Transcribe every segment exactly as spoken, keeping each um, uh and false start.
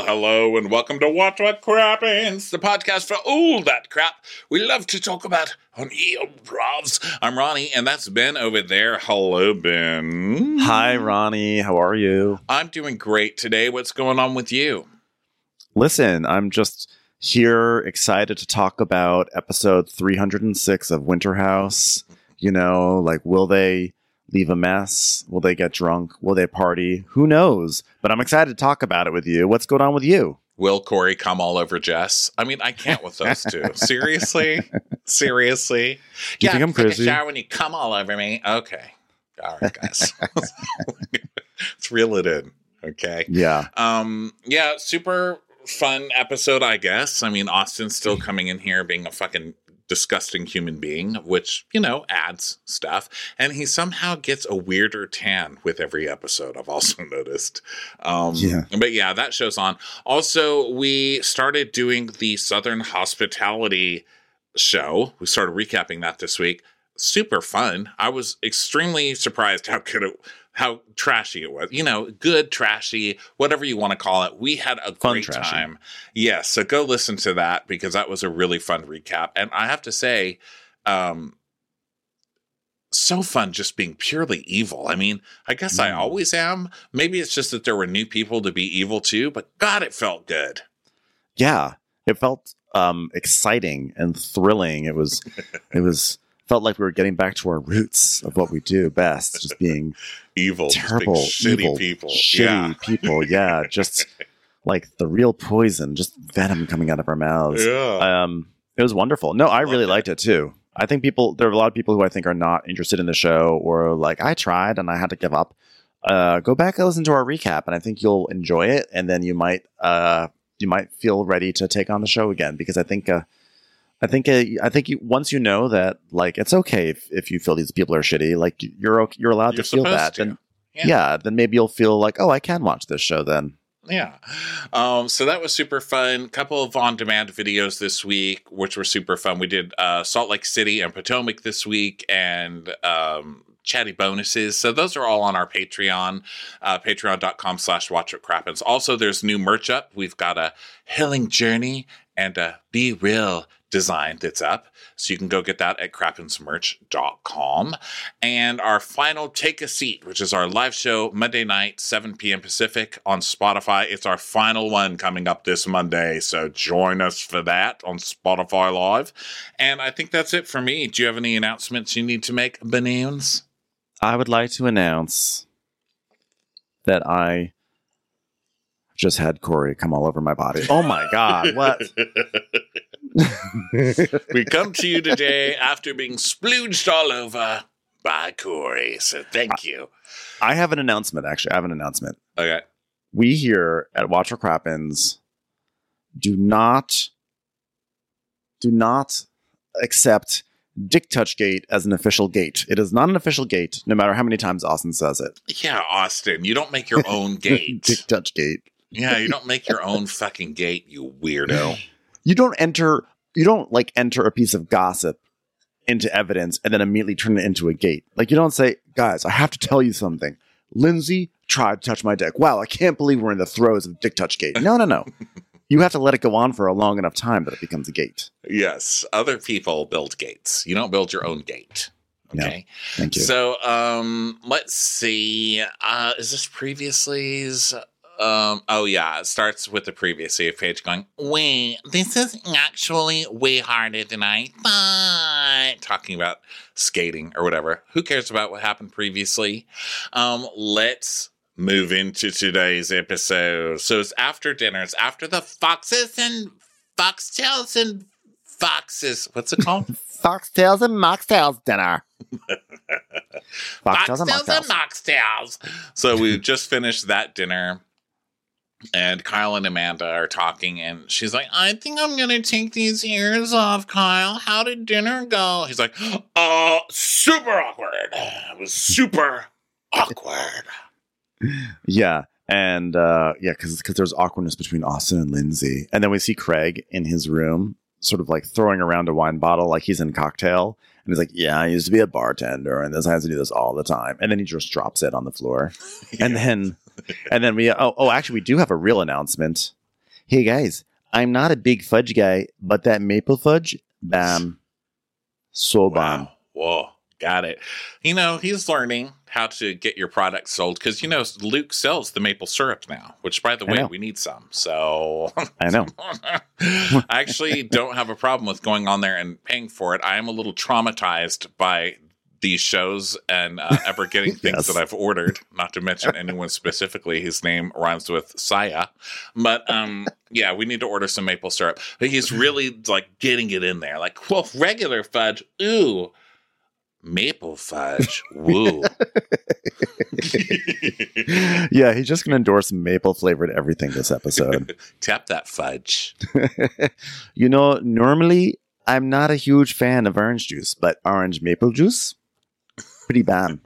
hello, and welcome to What What Crappens, the podcast for all that crap we love to talk about on E-Improvs. I'm Ronnie, and that's Ben over there. Hello, Ben. Hi, Ronnie. How are you? I'm doing great today. What's going on with you? Listen, I'm just here excited to talk about episode three hundred six of Winter House. You know, like, will they leave a mess? Will they get drunk? Will they party? Who knows? But I'm excited to talk about it with you. What's going on with you? Will Corey come all over Jess? I mean, I can't with those two. Seriously? Seriously? Do you yeah, think I'm crazy? Take a shower when you come all over me. Okay. All right, guys. Let's reel it in. Okay. Yeah. Um. Yeah, super fun episode, I guess. I mean, Austin's still coming in here being a fucking disgusting human being, which, you know, adds stuff. And he somehow gets a weirder tan with every episode, I've also noticed. Um, yeah. But yeah, that show's on. Also, we started doing the Southern Hospitality show. We started recapping that this week. Super fun. I was extremely surprised how good it how trashy it was. You know, good, trashy, whatever you want to call it. We had a Fun great trashy. time. Yes, so go listen to that because that was a really fun recap. And I have to say, um, so fun just being purely evil. I mean, I guess mm. I always am. Maybe it's just that there were new people to be evil too, but God, it felt good. Yeah, it felt um, exciting and thrilling. It was, it was... felt like we were getting back to our roots of what we do best, just being evil, terrible, just being shitty evil, people, shitty yeah. people. Yeah, just like the real poison, just venom coming out of our mouths. Yeah. Um, it was wonderful. No, I Love really it. liked it too. I think people, there are a lot of people who I think are not interested in the show or like, I tried and I had to give up. Uh, go back and listen to our recap, and I think you'll enjoy it, and then you might, uh, you might feel ready to take on the show again because I think. Uh, I think uh, I think you, once you know that, like, it's okay if, if you feel these people are shitty, like you're okay, you're allowed You're to feel that. to. Then, yeah. yeah, then maybe you'll feel like, oh, I can watch this show then. Yeah. Um, so that was super fun. Couple of on-demand videos this week, which were super fun. We did uh, Salt Lake City and Potomac this week, and um, chatty bonuses. So those are all on our Patreon, uh, patreon.com slash watch what crappens. Also, there's new merch up. We've got a Healing Journey and a Be Real design that's up. So you can go get that at crappens merch dot com. And our final Take a Seat, which is our live show Monday night, seven p.m. Pacific on Spotify. It's our final one coming up this Monday. So join us for that on Spotify Live. And I think that's it for me. Do you have any announcements you need to make, Bananes? I would like to announce that I just had Corey come all over my body. Oh my God, what? We come to you today after being splooged all over by Corey. So thank you. I have an announcement, actually. I have an announcement. Okay. We here at Watch What Crappens do not, do not accept Dick Touch Gate as an official gate. It is not an official gate, no matter how many times Austin says it. Yeah, Austin, you don't make your own gate. Dick Touch Gate. Yeah, you don't make your own fucking gate, you weirdo. You don't enter, you don't like enter a piece of gossip into evidence and then immediately turn it into a gate. Like, you don't say, guys, I have to tell you something. Lindsay tried to touch my dick. Wow, I can't believe we're in the throes of Dick Touch Gate. No, no, no. You have to let it go on for a long enough time that it becomes a gate. Yes, other people build gates. You don't build your own gate. Okay. No, thank you. So, um, let's see. Uh, is this previously's? Um, oh yeah, it starts with the previous save page going, wait, this is actually way harder than I thought. Talking about skating or whatever. Who cares about what happened previously? Um, let's move into today's episode. So it's after dinner. It's after the foxes and foxtails and foxes. What's it called? Foxtails and moxtails dinner. Foxtails and moxtails. and moxtails. So we just finished that dinner. And Kyle and Amanda are talking, and she's like, I think I'm going to take these ears off, Kyle. How did dinner go? He's like, uh, super awkward. It was super awkward. Yeah. And, uh, yeah, because because there's awkwardness between Austin and Lindsay. And then we see Craig in his room, sort of like throwing around a wine bottle like he's in Cocktail. And he's like, yeah, I used to be a bartender, and this I have to do this all the time. And then he just drops it on the floor. Yeah. And then... And then we, oh, oh, actually, we do have a real announcement. Hey guys, I'm not a big fudge guy, but that maple fudge, bam, so bomb. Wow. Whoa. Got it. You know, he's learning how to get your product sold because, you know, Luke sells the maple syrup now, which, by the way, we need some. So I know. I actually don't have a problem with going on there and paying for it. I am a little traumatized by these shows and uh, ever getting things yes. that I've ordered, not to mention anyone specifically whose name rhymes with Saya. But um, yeah, we need to order some maple syrup. But he's really like getting it in there. Like, well, regular fudge, ooh. Maple fudge. Woo. Yeah, he's just going to endorse maple flavored everything this episode. Tap that fudge. You know, normally I'm not a huge fan of orange juice, but orange maple juice, pretty bam.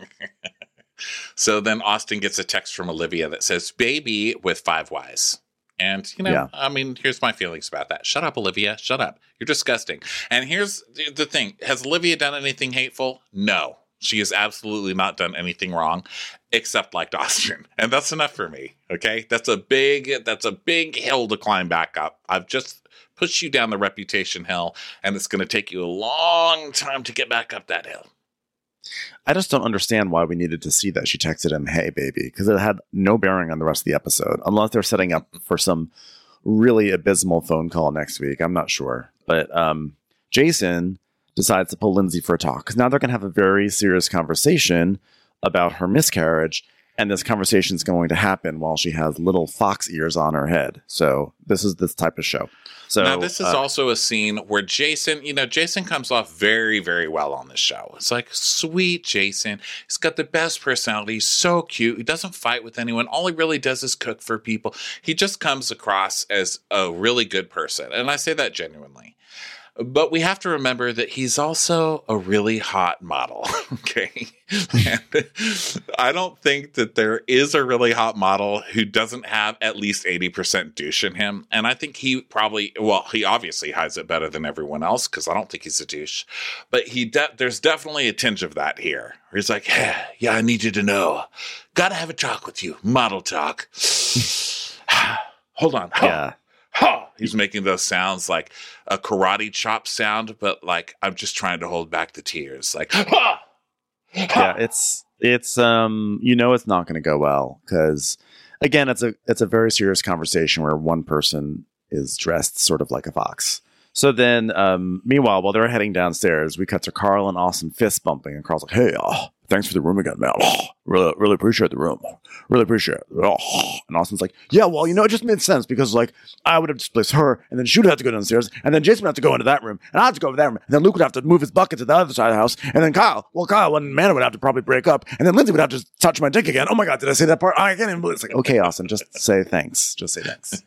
So then Austin gets a text from Olivia that says, baby with five Y's. And, you know, yeah. I mean, here's my feelings about that. Shut up, Olivia. Shut up. You're disgusting. And here's the thing. Has Olivia done anything hateful? No. She has absolutely not done anything wrong, except liked Austin. And that's enough for me. Okay? That's a big, that's a big hill to climb back up. I've just pushed you down the reputation hill, and it's going to take you a long time to get back up that hill. I just don't understand why we needed to see that she texted him, hey, baby, because it had no bearing on the rest of the episode, unless they're setting up for some really abysmal phone call next week. I'm not sure. But um, Jason decides to pull Lindsay for a talk, because now they're going to have a very serious conversation about her miscarriage, and this conversation is going to happen while she has little fox ears on her head. So this is this type of show. So now this is uh, also a scene where Jason, you know, Jason comes off very, very well on this show. It's like, sweet Jason. He's got the best personality. He's so cute. He doesn't fight with anyone. All he really does is cook for people. He just comes across as a really good person. And I say that genuinely. But we have to remember that he's also a really hot model, okay? And I don't think that there is a really hot model who doesn't have at least eighty percent douche in him. And I think he probably, well, he obviously hides it better than everyone else because I don't think he's a douche. But he, de- there's definitely a tinge of that here. Where he's like, hey, yeah, I need you to know. Gotta have a talk with you. Model talk. Hold on. Yeah. Ha! He's making those sounds like a karate chop sound, but like I'm just trying to hold back the tears. Like, ha! Ha! Yeah, it's it's um you know it's not going to go well because again it's a it's a very serious conversation where one person is dressed sort of like a fox. So then, um, meanwhile, while they're heading downstairs, we cut to Carl and Austin fist bumping, and Carl's like, "Hey, oh, thanks for the room again, man. Oh, really, really appreciate the room. Really appreciate it." Oh. And Austin's like, "Yeah, well, you know, it just made sense because, like, I would have displaced her, and then she would have to go downstairs, and then Jason would have to go into that room, and I'd have to go over that room, and then Luke would have to move his bucket to the other side of the house, and then Kyle, well, Kyle and Amanda would have to probably break up, and then Lindsay would have to touch my dick again. Oh my God, did I say that part? I can't even believe it." It's like, okay, Austin, just say thanks. Just say thanks.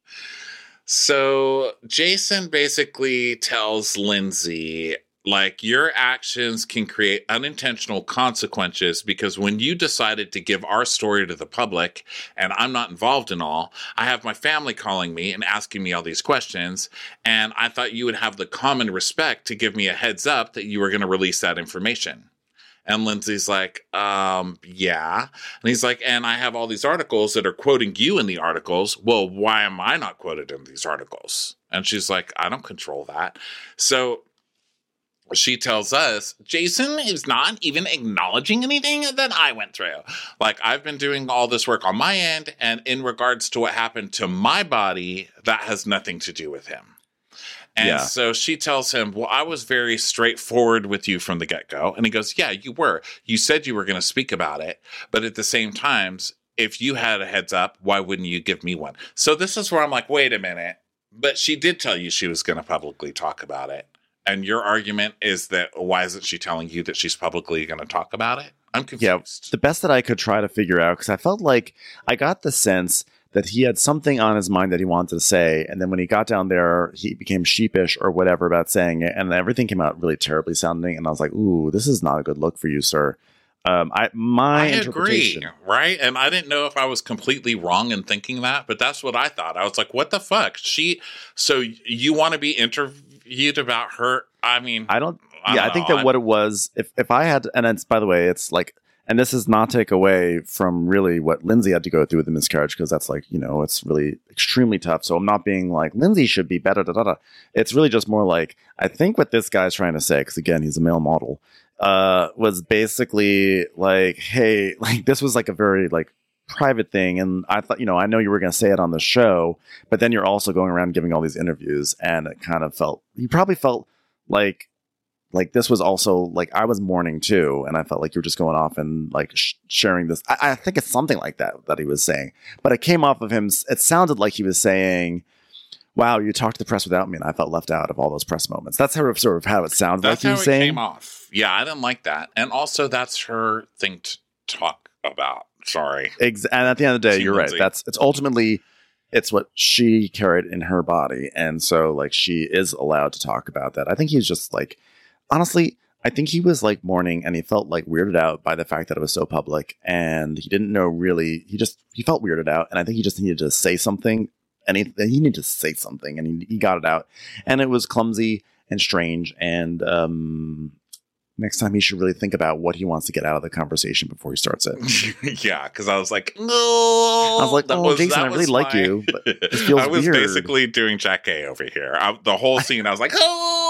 So Jason basically tells Lindsay, like, your actions can create unintentional consequences because when you decided to give our story to the public and I'm not involved in all, I have my family calling me and asking me all these questions. And I thought you would have the common respect to give me a heads up that you were going to release that information. And Lindsay's like, um, yeah. And he's like, and I have all these articles that are quoting you in the articles. Well, why am I not quoted in these articles? And she's like, I don't control that. So she tells us, Jason is not even acknowledging anything that I went through. Like, I've been doing all this work on my end. And in regards to what happened to my body, that has nothing to do with him. And yeah. So she tells him, well, I was very straightforward with you from the get-go. And he goes, yeah, you were. You said you were going to speak about it. But at the same time, if you had a heads up, why wouldn't you give me one? So this is where I'm like, wait a minute. But she did tell you she was going to publicly talk about it. And your argument is that why isn't she telling you that she's publicly going to talk about it? I'm confused. Yeah, the best that I could try to figure out, because I felt like I got the sense that he had something on his mind that he wanted to say. And then when he got down there, he became sheepish or whatever about saying it. And everything came out really terribly sounding. And I was like, ooh, this is not a good look for you, sir. Um, I my I interpretation, agree, right? And I didn't know if I was completely wrong in thinking that, but that's what I thought. I was like, what the fuck? She, so you want to be interviewed about her? I mean, I don't, I yeah, don't I think know. that what it was, if, if I had, and it's, by the way, it's like, and this is not take away from really what Lindsay had to go through with the miscarriage, because that's like, you know, it's really extremely tough. So I'm not being like, Lindsay should be better, da, da, da. It's really just more like, I think what this guy's trying to say, because again, he's a male model, uh, was basically like, hey, like this was like a very like private thing. And I thought, you know, I know you were going to say it on the show, but then you're also going around giving all these interviews, and it kind of felt, you probably felt like, like this was also like I was mourning too, and I felt like you were just going off and like sh- sharing this. I-, I think it's something like that that he was saying, but it came off of him. It sounded like he was saying, "Wow, you talked to the press without me," and I felt left out of all those press moments. That's sort of sort of how it sounded. That's like how he was it saying. came off. Yeah, I didn't like that, and also that's her thing to talk about. Sorry, Ex- and at the end of the day, Team you're Lindsay. right. That's it's ultimately. It's what she carried in her body. And so like she is allowed to talk about that. I think he's just like, honestly, I think he was like mourning, and he felt like weirded out by the fact that it was so public, and he didn't know really, he just, he felt weirded out. And I think he just needed to say something, and he, he needed to say something, and he, he got it out, and it was clumsy and strange. And, um, next time he should really think about what he wants to get out of the conversation before he starts it. Yeah, because I was like, no. I was like, That oh, Jason, I really was like my- you, but it feels I was weird. basically doing Jack A over here. I, the whole scene, I was like,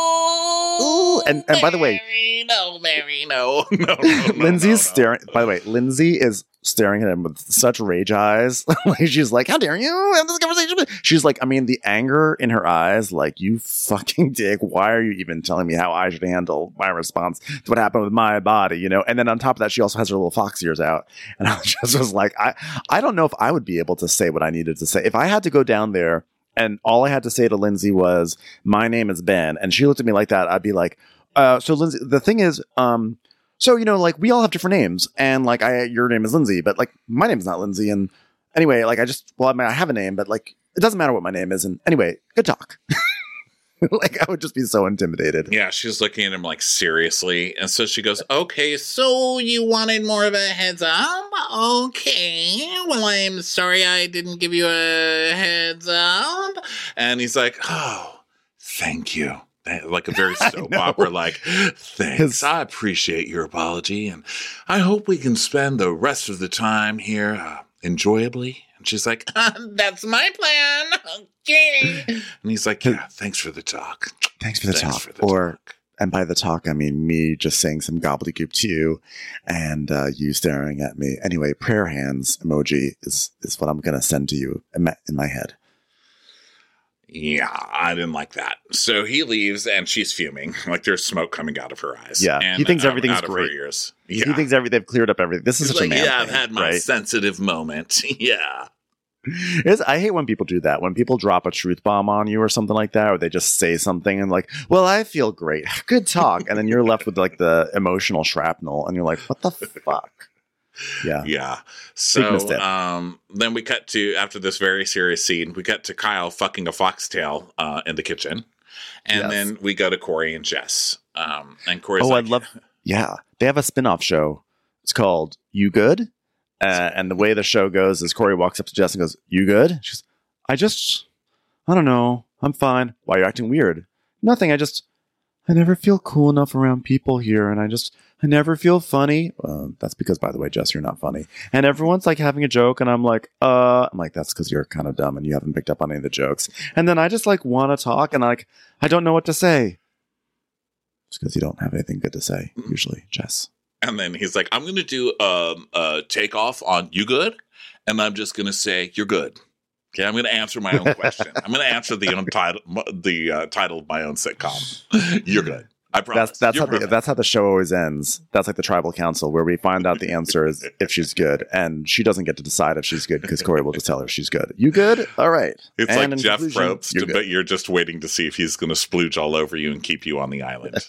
oh, Ooh, and- and by the way- Mary, no, Mary, no, no, no, no, Lindsay's no, no. staring. By the way, Lindsay is staring at him with such rage eyes. Like she's like, "How dare you have this conversation?" with-" She's like, I mean, the anger in her eyes, like, you fucking dick. Why are you even telling me how I should handle my response to what happened with my body? You know. And then on top of that, she also has her little fox ears out, and I just was like, I, I don't know if I would be able to say what I needed to say if I had to go down there. And all I had to say to Lindsay was, "My name is Ben," and she looked at me like that. I'd be like, uh, "So Lindsay, the thing is, um." So, you know, like, we all have different names, and like, I, your name is Lindsay, but like, my name's not Lindsay. And anyway, like, I just, well, I mean, I have a name, but like, it doesn't matter what my name is. And anyway, good talk. Like, I would just be so intimidated. Yeah, she's looking at him like seriously. And so she goes, okay, so you wanted more of a heads up? Okay. Well, I'm sorry I didn't give you a heads up. And he's like, oh, thank you. Like a very soap opera, like, thanks. His- I appreciate your apology. And I hope we can spend the rest of the time here uh, enjoyably. And she's like, that's my plan. Okay. And he's like, yeah, thanks for the talk. Thanks for the Thanks talk. for the or, talk. and by the talk, I mean me just saying some gobbledygook to you, and uh, you staring at me. Anyway, prayer hands emoji is, is what I'm going to send to you in my, in my head. Yeah, I didn't like that. So he leaves, and she's fuming. Like, there's smoke coming out of her eyes. Yeah, and he thinks out- everything's out of great. her ears. Yeah. He thinks every, they've cleared up everything. This is He's such like, a man yeah, thing, I've had my right? sensitive moment. Yeah. It's, I hate when people do that. When people drop a truth bomb on you or something like that, or they just say something and like, well, I feel great. Good talk. And then you're left with like the emotional shrapnel, and you're like, what the fuck? Yeah. Yeah. Big So misstep. um, then we cut to, after this very serious scene, we cut to Kyle fucking a foxtail uh, in the kitchen. And Yes. then we go to Corey and Jess. Um, and Corey's Oh, like, I love. Yeah. They have a spin-off show. It's called You Good? Uh, and the way the show goes is Corey walks up to Jess and goes, "You good?" She goes, I just, I don't know. I'm fine. Why are you acting weird? Nothing. I just, I never feel cool enough around people here. And I just, I never feel funny. Uh, that's because, by the way, Jess, you're not funny. And everyone's like having a joke. And I'm like, uh, I'm like, that's because you're kind of dumb and you haven't picked up on any of the jokes. And then I just like want to talk, and like, I don't know what to say. It's because you don't have anything good to say, usually, Jess. and then he's like, I'm going to do um, a takeoff on you good. And I'm just going to say, you're good. Okay, I'm going to answer my own question. I'm going to answer the untitled, the uh, title of my own sitcom. You're good. I promise. That's that's You're how the, perfect. that's how the show always ends. That's like the tribal council, where we find out the answer is if she's good, and she doesn't get to decide if she's good because Corey will just tell her she's good. You good? All right. It's And like in Jeff conclusion, Probst, you're good. but you're just waiting to see if he's going to splooge all over you and keep you on the island.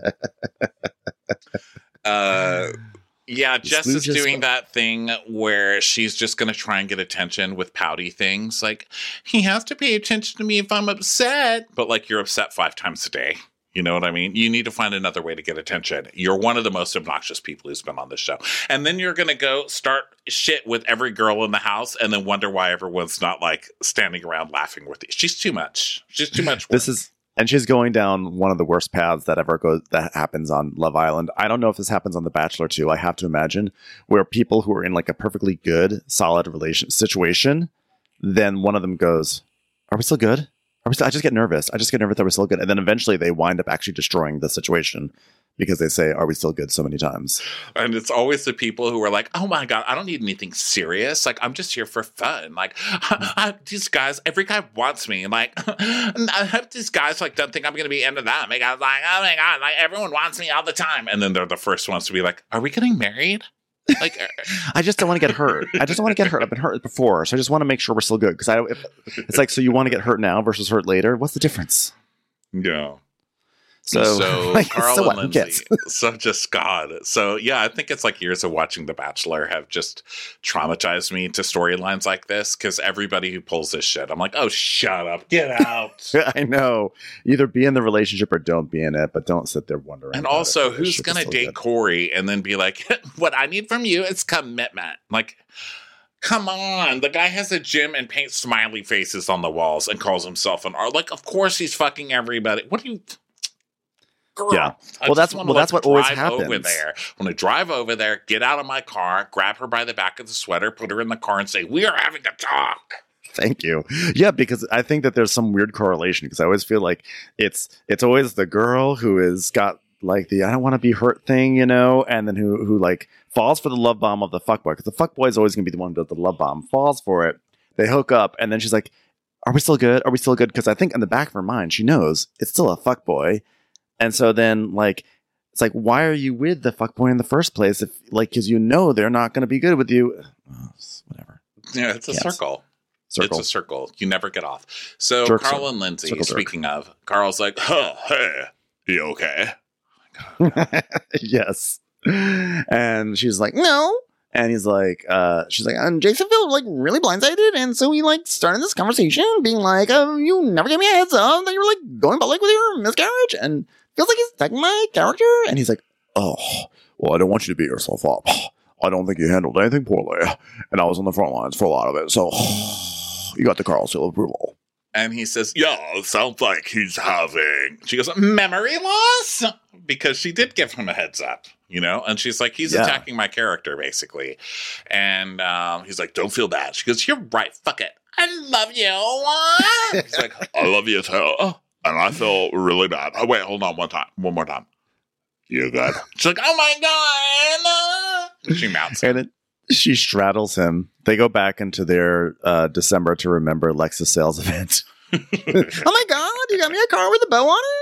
uh, yeah, Jess is splooges doing up. that thing where she's just going to try and get attention with pouty things. Like, he has to pay attention to me if I'm upset. But, like, you're upset five times a day. You know what I mean? You need to find another way to get attention. You're one of the most obnoxious people who's been on this show. And then you're going to go start shit with every girl in the house and then wonder why everyone's not, like, standing around laughing with you. She's too much. She's too much work. This is And she's going down one of the worst paths that ever goes that happens on Love Island. I don't know if this happens on The Bachelor too. I have to imagine where people who are in like a perfectly good, solid relation situation, then one of them goes, "Are we still good? Are we still?" I just get nervous. I just get nervous that we're still good, and then eventually they wind up actually destroying the situation because they say, "Are we still good?" so many times. And it's always the people who are like, "Oh my God, I don't need anything serious. Like, I'm just here for fun. Like, I, I, these guys, every guy wants me. Like, I hope these guys like don't think I'm going to be into them. Because like, oh my God, like everyone wants me all the time." And then they're the first ones to be like, "Are we getting married?" Like, I just don't want to get hurt. I just don't want to get hurt. I've been hurt before, so I just want to make sure we're still good. Because I, if, it's like, so you want to get hurt now versus hurt later? What's the difference? Yeah. So, so like, Carl so and what? Who Lindsay, cares? so just God. So yeah, I think it's like years of watching The Bachelor have just traumatized me to storylines like this because everybody who pulls this shit, I'm like, oh, shut up, get out. I know. Either be in the relationship or don't be in it, but don't sit there wondering. And about also, if the who's relationship is gonna still date good. Corey and then be like, what I need from you is commitment? Like, come on. The guy has a gym and paints smiley faces on the walls and calls himself an art. Like, of course he's fucking everybody. What do you... Girl, Yeah. I Well, just that's- wanna, well, like, that's what always drive Over happens. there. I want to drive over there, get out of my car, grab her by the back of the sweater, put her in the car, and say, "We are having a talk." Thank you. Yeah, because I think that there's some weird correlation because I always feel like it's it's always the girl who has got like the I don't want to be hurt thing, you know, and then who who like falls for the love bomb of the fuckboy because the fuckboy is always going to be the one who does the love bomb, falls for it, they hook up, and then she's like, "Are we still good? Are we still good?" Because I think in the back of her mind she knows it's still a fuckboy, and so then like it's like, why are you with the fuckboy in the first place if like because you know they're not going to be good with you? Oh, whatever. Yeah, it's a Yes. circle. Circle. It's a circle. You never get off. So Jerk Carl circle. and Lindsay, Circle jerk. speaking of, Carl's like, huh, hey, you okay? Yes. And she's like, no. And he's like, uh, she's like, and Jason felt like really blindsided. And so he like started this conversation being like, oh, you never gave me a heads up that you were like going public with your miscarriage. And feels like he's attacking my character. And he's like, oh, well, I don't want you to beat yourself up. I don't think you handled anything poorly. And I was on the front lines for a lot of it. So you got the Carl seal of approval. And he says, yeah, it sounds like he's having, she goes, memory loss? Because she did give him a heads up, you know? And she's like, he's Yeah. attacking my character, basically. And um, he's like, don't feel bad. She goes, you're right, fuck it. I love you. He's like, I love you too. And I feel really bad. Oh, wait, hold on one time. One more time. You good? She's like, oh my God. She mounts him. And it, she straddles him. They go back into their uh, December to Remember Lexus sales event. Oh my God, you got me a car with a bow on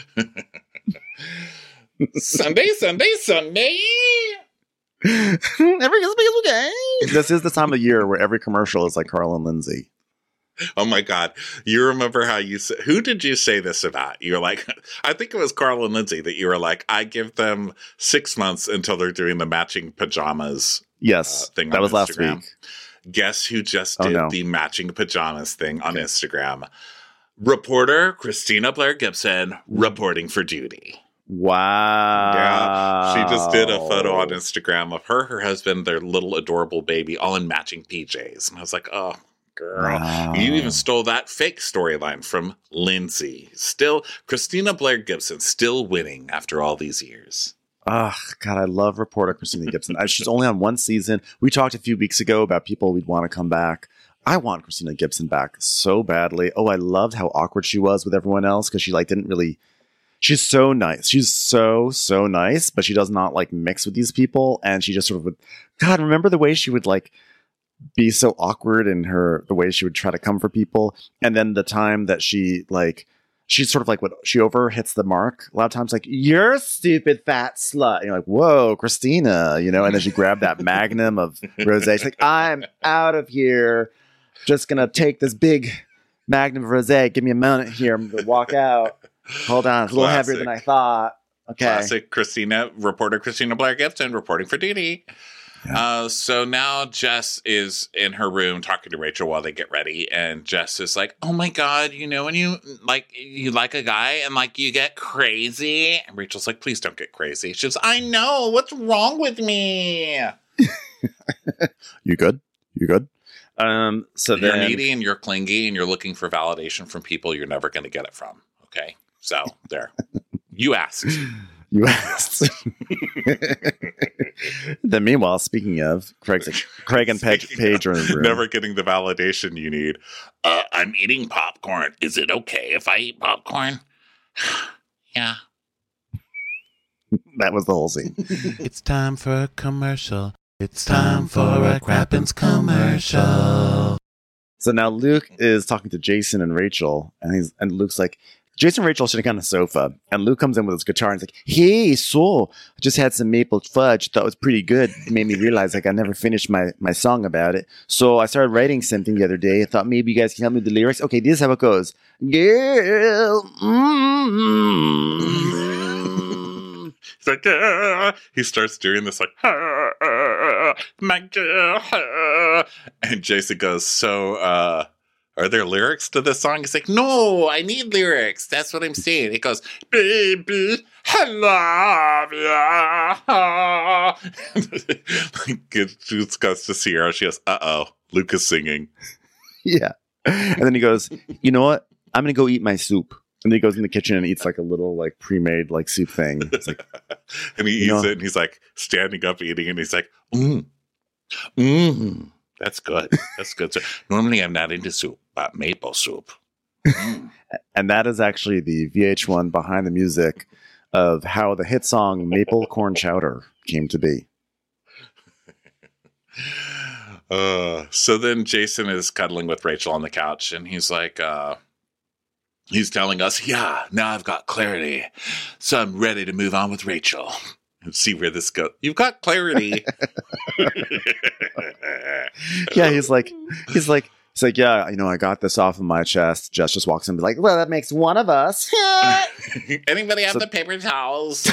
it? Sunday, Sunday, Sunday. Every Christmas is okay. This is the time of year where every commercial is like Carl and Lindsay. Oh my God. You remember how you said, who did you say this about? You're like, I think it was Carl and Lindsay that you were like, I give them six months until they're doing the matching pajamas. Yes, Uh, thing that on was last Instagram. week. Guess who just Oh, did no. the matching pajamas thing on Instagram? Reporter Christina Blair Gibson reporting for duty. Wow. Yeah, she just did a photo on Instagram of her, her husband, their little adorable baby, all in matching P Js. And I was like, oh, girl. Wow. You even stole that fake storyline from Lindsay. Still, Christina Blair Gibson still winning after all these years. Oh, God, I love reporter Christina Gibson. I- She's only on one season. We talked a few weeks ago about people we'd want to come back. I want Christina Gibson back so badly. Oh, I loved how awkward she was with everyone else because she like didn't really. She's so nice. She's so so nice, but she does not like mix with these people, and she just sort of would. God, remember the way she would like be so awkward in her the way she would try to come for people, and then the time that she like. She's sort of like what she over hits the mark a lot of times, like, you're a stupid fat slut. And you're like, whoa, Christina, you know, and then she grabbed that magnum of rose. She's like, I'm out of here. Just gonna take this big magnum of rose. Give me a moment here. I'm gonna walk out. Hold on, it's a little heavier than I thought. Okay. Classic Christina, reporter Christina Blair Gibson reporting for duty. Yeah. Uh, so now Jess is in her room talking to Rachel while they get ready, and Jess is like, "Oh my God, you know when you like you like a guy and like you get crazy." And Rachel's like, "Please don't get crazy." She goes, "I know. What's wrong with me? You good? You good? Um. So You're then, needy and you're clingy and you're looking for validation from people you're never going to get it from." Okay. So there, you asked. You asked. Then meanwhile, speaking of, Craig's like, Craig and Paige, Paige are in the room. Never getting the validation you need. Uh, I'm eating popcorn. Is it okay if I eat popcorn? Yeah. That was the whole scene. It's time for a commercial. It's time for a Crappens commercial. So now Luke is talking to Jason and Rachel, and he's and Luke's like, Jason and Rachel sitting on the sofa, and Luke comes in with his guitar and he's like, hey, so I just had some maple fudge, thought it was pretty good. It made me realize like I never finished my, my song about it. So I started writing something the other day. I thought maybe you guys can help me with the lyrics. Okay, this is how it goes. Girl, mm-hmm. He's like, ah. He starts doing this like, ah, ah, my girl. Ah. And Jason goes, so, uh, are there lyrics to this song? He's like, no, I need lyrics. That's what I'm saying. It goes, baby, I love ya. It just goes to Sierra. She goes, uh-oh, Luke is singing. Yeah. And then he goes, you know what? I'm going to go eat my soup. And then he goes in the kitchen and eats like a little like pre-made like soup thing. It's like, and he eats know, it and he's like standing up eating and he's like, mmm, mmm. That's good. That's good. So normally I'm not into soup, but maple soup. Mm. And that is actually the V H one behind the music of how the hit song Maple Corn Chowder came to be. Uh, so then Jason is cuddling with Rachel on the couch and he's like, uh, he's telling us, yeah, now I've got clarity. So I'm ready to move on with Rachel. And see where this goes. You've got clarity. Yeah, he's like, he's like, he's like, yeah, you know, I got this off of my chest. Jess just walks in and be like, well, that makes one of us. Anybody have so- the paper towels?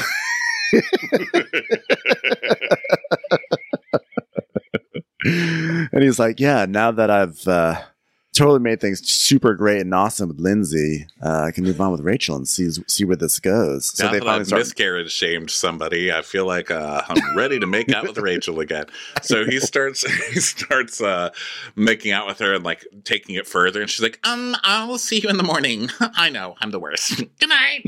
And he's like, yeah, now that I've uh, totally made things super great and awesome with Lindsay, uh, I can move on with Rachel and see see where this goes. So now they that finally I've start- miscarriage shamed somebody, I feel like uh, I'm ready to make out with Rachel again. So he starts he starts uh, making out with her and like taking it further, and she's like, "Um, I will see you in the morning." I know I'm the worst. Good night.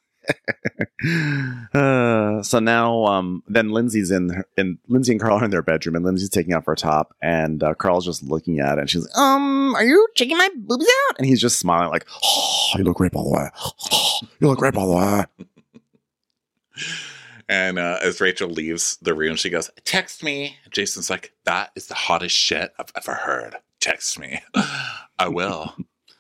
uh, so now, um, then Lindsay's in, her, in Lindsay and Carl are in their bedroom, and Lindsay's taking off her top, and uh, Carl's just looking at it, and she's like, "Um, are you checking my boobs out?" And he's just smiling, like, "Oh, you look great, by the way. Oh, you look great, by the way." And uh, as Rachel leaves the room, she goes, "Text me." Jason's like, "That is the hottest shit I've ever heard. Text me." I will.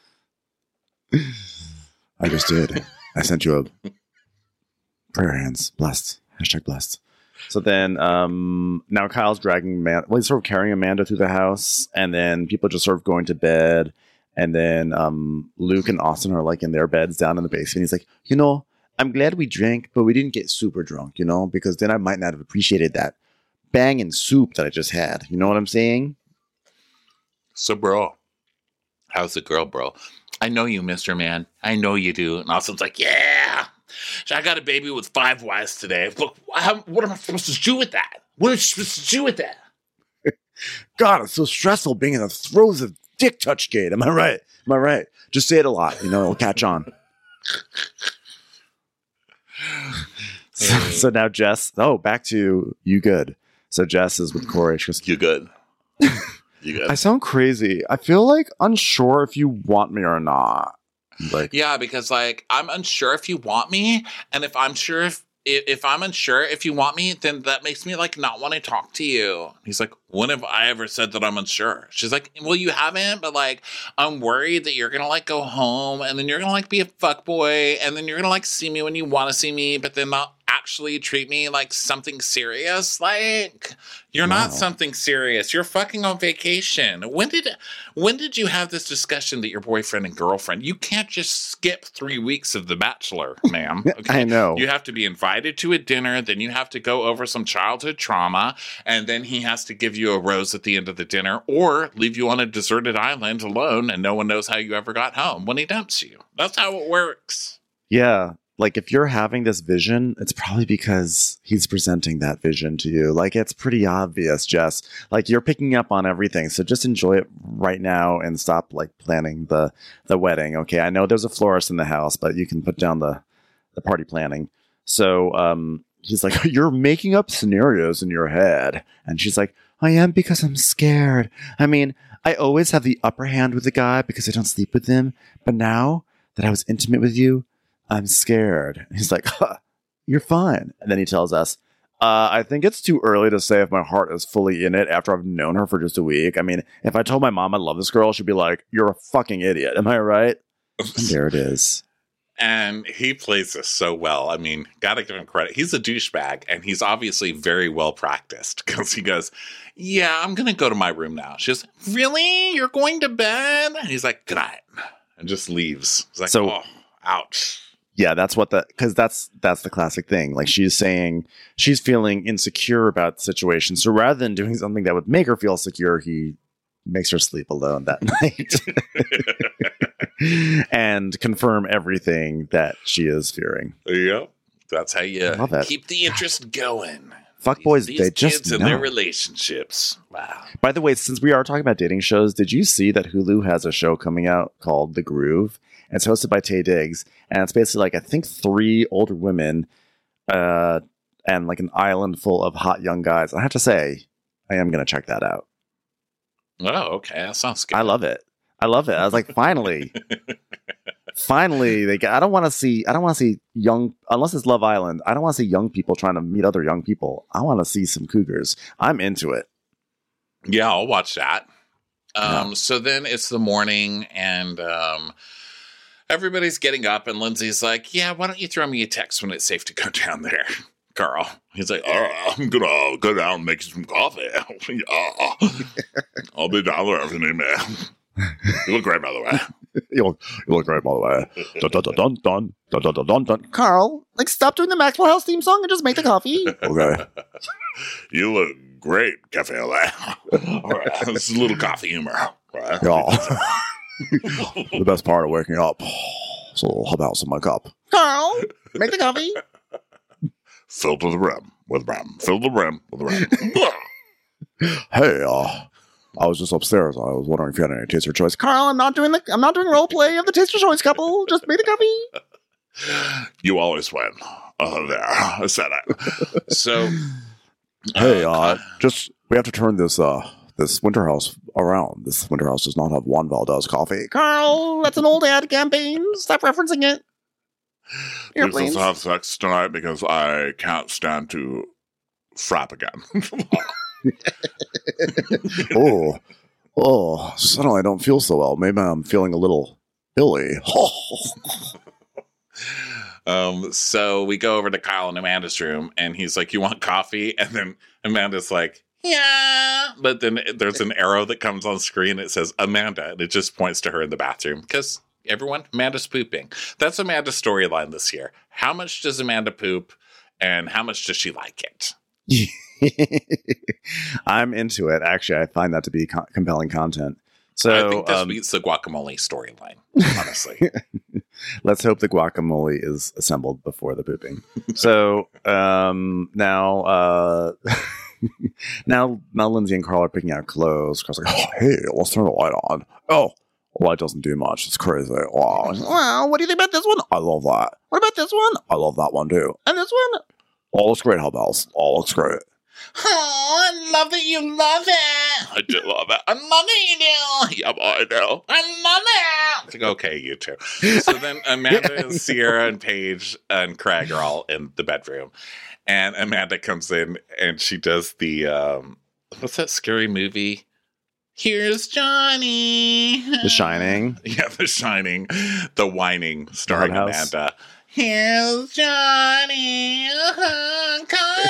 I just did. I sent you a prayer hands. Blessed. Hashtag blessed. So then um, now Kyle's dragging Man- well, he's sort of carrying Amanda through the house, and then people just sort of going to bed. And then um, Luke and Austin are like in their beds down in the basement. He's like, you know, I'm glad we drank, but we didn't get super drunk, you know, because then I might not have appreciated that banging soup that I just had. You know what I'm saying? So, bro, how's the girl, bro? I know you, Mister Man. I know you do. And Austin's like, yeah, I got a baby with five wives today. Look, how, what am I supposed to do with that? What am I supposed to do with that? God, it's so stressful being in the throes of dick touch gate. Am I right? Am I right? Just say it a lot. You know, it'll catch on. so, so now Jess, oh, back to you good. So Jess is with Corey. She goes, You good? You good? I sound crazy. I feel like unsure if you want me or not. Like, yeah, because like I'm unsure if you want me, and if I'm sure if if I'm unsure if you want me, then that makes me like not want to talk to you. He's like, when have I ever said that I'm unsure? She's like, well, you haven't, but like I'm worried that you're gonna like go home and then you're gonna like be a fuckboy and then you're gonna like see me when you want to see me, but then not actually treat me like something serious. Like you're wow. not something serious. You're fucking on vacation. When did when did you have this discussion that your boyfriend and girlfriend? You can't just skip three weeks of The Bachelor, ma'am. Okay? I know. You have to be invited to a dinner, then you have to go over some childhood trauma, and then he has to give you a rose at the end of the dinner or leave you on a deserted island alone and no one knows how you ever got home when he dumps you. That's how it works. Yeah. like if you're having this vision, it's probably because he's presenting that vision to you. Like it's pretty obvious, Jess. Like you're picking up on everything. So just enjoy it right now and stop like planning the the wedding. Okay, I know there's a florist in the house, but you can put down the the party planning. So um, he's like, you're making up scenarios in your head, and she's like, I am because I'm scared. I mean, I always have the upper hand with the guy because I don't sleep with him, but now that I was intimate with you, I'm scared. He's like, huh, you're fine. And then he tells us, uh, I think it's too early to say if my heart is fully in it after I've known her for just a week. I mean, if I told my mom I love this girl, she'd be like, you're a fucking idiot. Am I right? And there it is. And he plays this so well. I mean, gotta give him credit. He's a douchebag, and he's obviously very well practiced because he goes, yeah, I'm going to go to my room now. She's like, really? You're going to bed? And he's like, good night. And just leaves. He's like, so, oh, ouch. Yeah, that's what the, because that's that's the classic thing. Like she's saying she's feeling insecure about the situation. So rather than doing something that would make her feel secure, he makes her sleep alone that night and confirm everything that she is fearing. Yep, that's how you Love it. keep the interest going. Fuck boys, these they kids just and know. their relationships. Wow. By the way, since we are talking about dating shows, did you see that Hulu has a show coming out called The Groove? And it's hosted by Taye Diggs, and it's basically like I think three older women, uh, and like an island full of hot young guys. I have to say, I am gonna check that out. Oh, okay, that sounds good. I love it. I love it. I was like, finally, finally, they. Got, I don't want to see. I don't want to see young unless it's Love Island. I don't want to see young people trying to meet other young people. I want to see some cougars. I'm into it. Yeah, I'll watch that. Um, Yeah. So then it's the morning, and um, everybody's getting up, and Lindsay's like, yeah, why don't you throw me a text when it's safe to go down there, Carl? He's like, all right, I'm going to go down and make some coffee. Yeah. I'll be down there if you need me. You look great, by the way. You look, you look great, by the way. Dun, dun, dun, dun, dun, dun, dun, dun, dun, dun. Carl, like, stop doing the Maxwell House theme song and just make the coffee. Okay. You look great, Cafe Au Lait. All right, this is a little coffee humor. Right? Yeah. The best part of waking up. So how about some of my cup? Carl, make the coffee. Fill to the rim with rim. Fill the rim with rim. Hey, uh, I was just upstairs. I was wondering if you had any taster choice. Carl, I'm not doing the I'm not doing role play of the taster choice couple. Just make the coffee. You always win. Oh, there. I said it. So, Hey, uh, just we have to turn this uh this winter house around. This winter house does not have Juan Valdez coffee. Carl, that's an old ad campaign. Stop referencing it. Please let's have sex tonight because I can't stand to frap again. oh, oh, suddenly I don't feel so well. Maybe I'm feeling a little illy. um, so we go over to Kyle and Amanda's room, and he's like, you want coffee? And then Amanda's like, yeah. But then there's an arrow that comes on screen. It says Amanda, and it just points to her in the bathroom because everyone, Amanda's pooping. That's Amanda's storyline this year. How much does Amanda poop, and how much does she like it? I'm into it. Actually, I find that to be co- compelling content. So I think this um, beats the guacamole storyline, honestly. Let's hope the guacamole is assembled before the pooping. So um, now, uh, now, now Lindsay and Carl are picking out clothes. Carl's like, oh, hey, let's turn the light on. Oh, the light doesn't do much. It's crazy. Wow. Well, what do you think about this one? I love that. What about this one? I love that one too. And this one? All looks great, Hellbells. All looks great. Oh, I love it. You love it. I do love it. I love it. You do. Yeah, boy, I do. I love it. It's like, okay, you two. So then Amanda and Sierra and Paige and Craig are all in the bedroom. And Amanda comes in and she does the, um, what's that scary movie? Here's Johnny. The Shining. Yeah, The Shining. The Whining starring Hard House. Amanda. Here's Johnny. Uh-huh,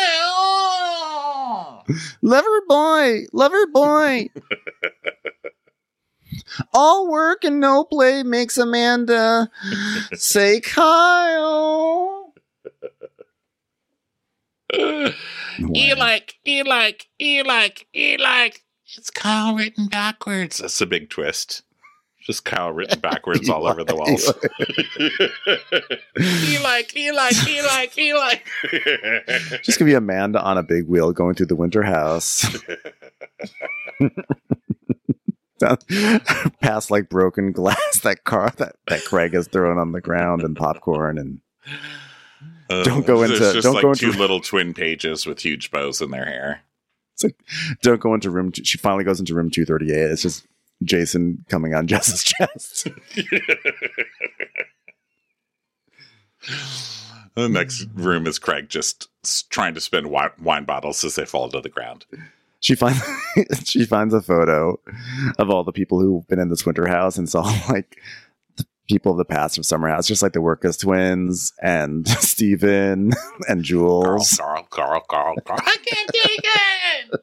Kyle. Lover boy. Lover boy. All work and no play makes Amanda say Kyle. You like, you like, you like, you like. It's Kyle written backwards. That's a big twist. Just Kyle written backwards all over the walls. Eli, Eli, Eli, Eli. Just gonna be Amanda on a big wheel going through the winter house. Past like broken glass that car that, that Craig has thrown on the ground and popcorn and uh, don't go into just don't like go two into little twin pages with huge bows in their hair. It's like, don't go into room two, she finally goes into room two thirty-eight. It's just Jason coming on Jess's chest. The next room is Craig just trying to spin wine, wine bottles as they fall to the ground. She finds she finds a photo of all the people who've been in this winter house and saw like the people of the past of Summer House, just like the Workus twins and Steven and Jules. Carl, Carl, Carl, Carl, Carl. I can't take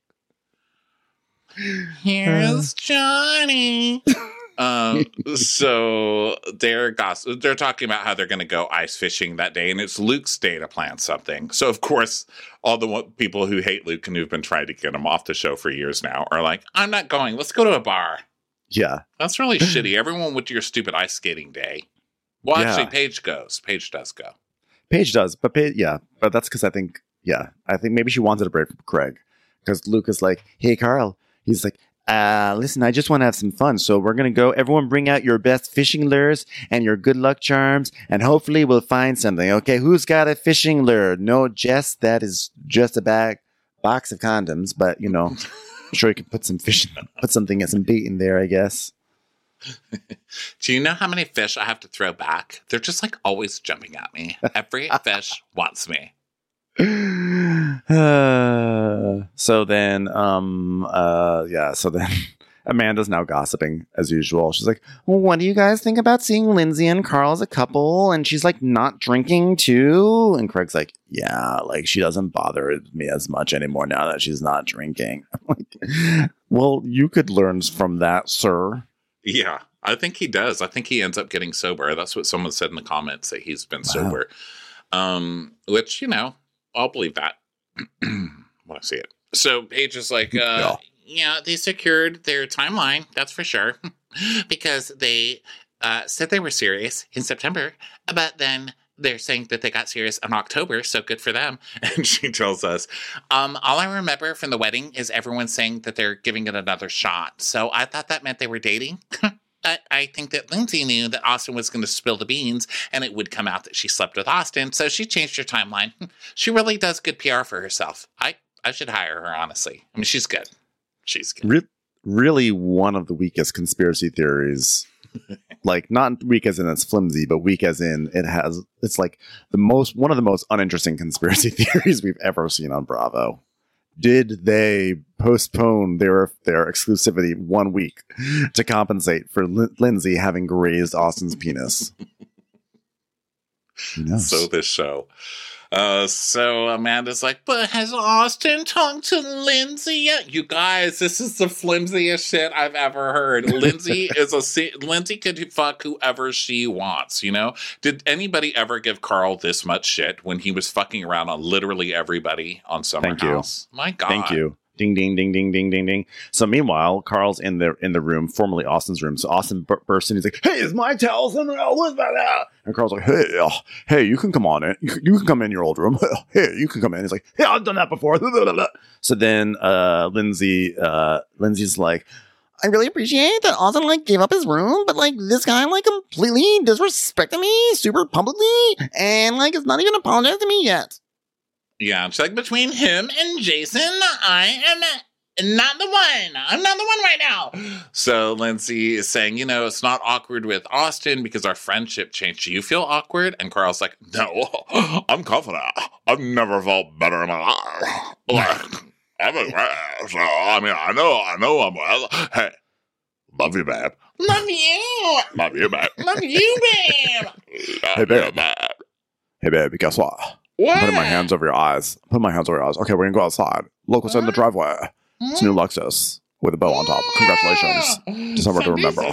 it. Here's Johnny. Um, so they're goss- they're talking about how they're going to go ice fishing that day, and it's Luke's day to plan something. So of course, all the one- people who hate Luke and who've been trying to get him off the show for years now are like, "I'm not going. Let's go to a bar." Yeah, that's really shitty. Everyone went to your stupid ice skating day. Well, yeah. actually, Paige goes. Paige does go. Paige does, but Paige, yeah, but that's because I think, yeah, I think maybe she wanted a break from Craig because Luke is like, "Hey, Carl," he's like. Uh, listen, I just want to have some fun. So we're going to go. Everyone bring out your best fishing lures and your good luck charms. And hopefully we'll find something. Okay, who's got a fishing lure? No, Jess, that is just a bag, box of condoms. But, you know, I'm sure you can put some fish, put something, some bait in there, I guess. Do you know how many fish I have to throw back? They're just like always jumping at me. Every fish wants me. uh, so then, um, uh, yeah, so then Amanda's now gossiping as usual. She's like, well, what do you guys think about seeing Lindsay and Carl as a couple? And she's like, not drinking too. And Craig's like, yeah, like she doesn't bother me as much anymore now that she's not drinking. I'm like, well, you could learn from that, sir. Yeah, I think he does. I think he ends up getting sober. That's what someone said in the comments, that he's been Wow. sober. Um, which, you know, I'll believe that when I see it. So Paige is like, uh, yeah. yeah, they secured their timeline. That's for sure. Because they uh, said they were serious in September, but then they're saying that they got serious in October. So good for them. And she tells us, um, all I remember from the wedding is everyone saying that they're giving it another shot. So I thought that meant they were dating. But I think that Lindsay knew that Austin was going to spill the beans and it would come out that she slept with Austin. So she changed her timeline. She really does good P R for herself. I, I should hire her, honestly. I mean, she's good. She's good. Re- really one of the weakest conspiracy theories. Like, not weak as in it's flimsy, but weak as in it has, it's like the most, one of the most uninteresting conspiracy theories we've ever seen on Bravo. Did they postpone their their exclusivity one week to compensate for L- Lindsay having grazed Austin's penis? Yes. So this show. Uh, so Amanda's like, but has Austin talked to Lindsay yet? You guys, this is the flimsiest shit I've ever heard. Lindsay is a Lindsay could fuck whoever she wants. You know, did anybody ever give Carl this much shit when he was fucking around on literally everybody on Summer Thank House? You. My God, thank you. Ding ding ding ding ding ding ding. So meanwhile, Carl's in the in the room, formerly Austin's room. So Austin bur- bursts in. He's like, "Hey, is my towel somewhere else? What's that?" And Carl's like, "Hey, uh, hey, you can come on in. You can, you can come in your old room. Hey, you can come in." He's like, "Hey, I've done that before." So then, uh, Lindsay, uh, Lindsay's like, "I really appreciate that Austin like gave up his room, but like this guy like completely disrespected me, super publicly, and like is not even apologized to me yet." Yeah, it's like between him and Jason, I am not the one. I'm not the one right now. So Lindsay is saying, you know, it's not awkward with Austin because our friendship changed. Do you feel awkward? And Carl's like, no, I'm confident. I've never felt better in my life. Like, I'm a, so, I mean, I know, I know I'm well. Hey, love you, babe. Love you. Love you, babe. Love you, babe. Hey, babe. Hey, babe, guess what? What? I'm putting my hands over your eyes. Put my hands over your eyes. Okay, we're gonna go outside. Look what's in the driveway. It's a new Lexus with a bow on top. Congratulations. Just somewhere to remember.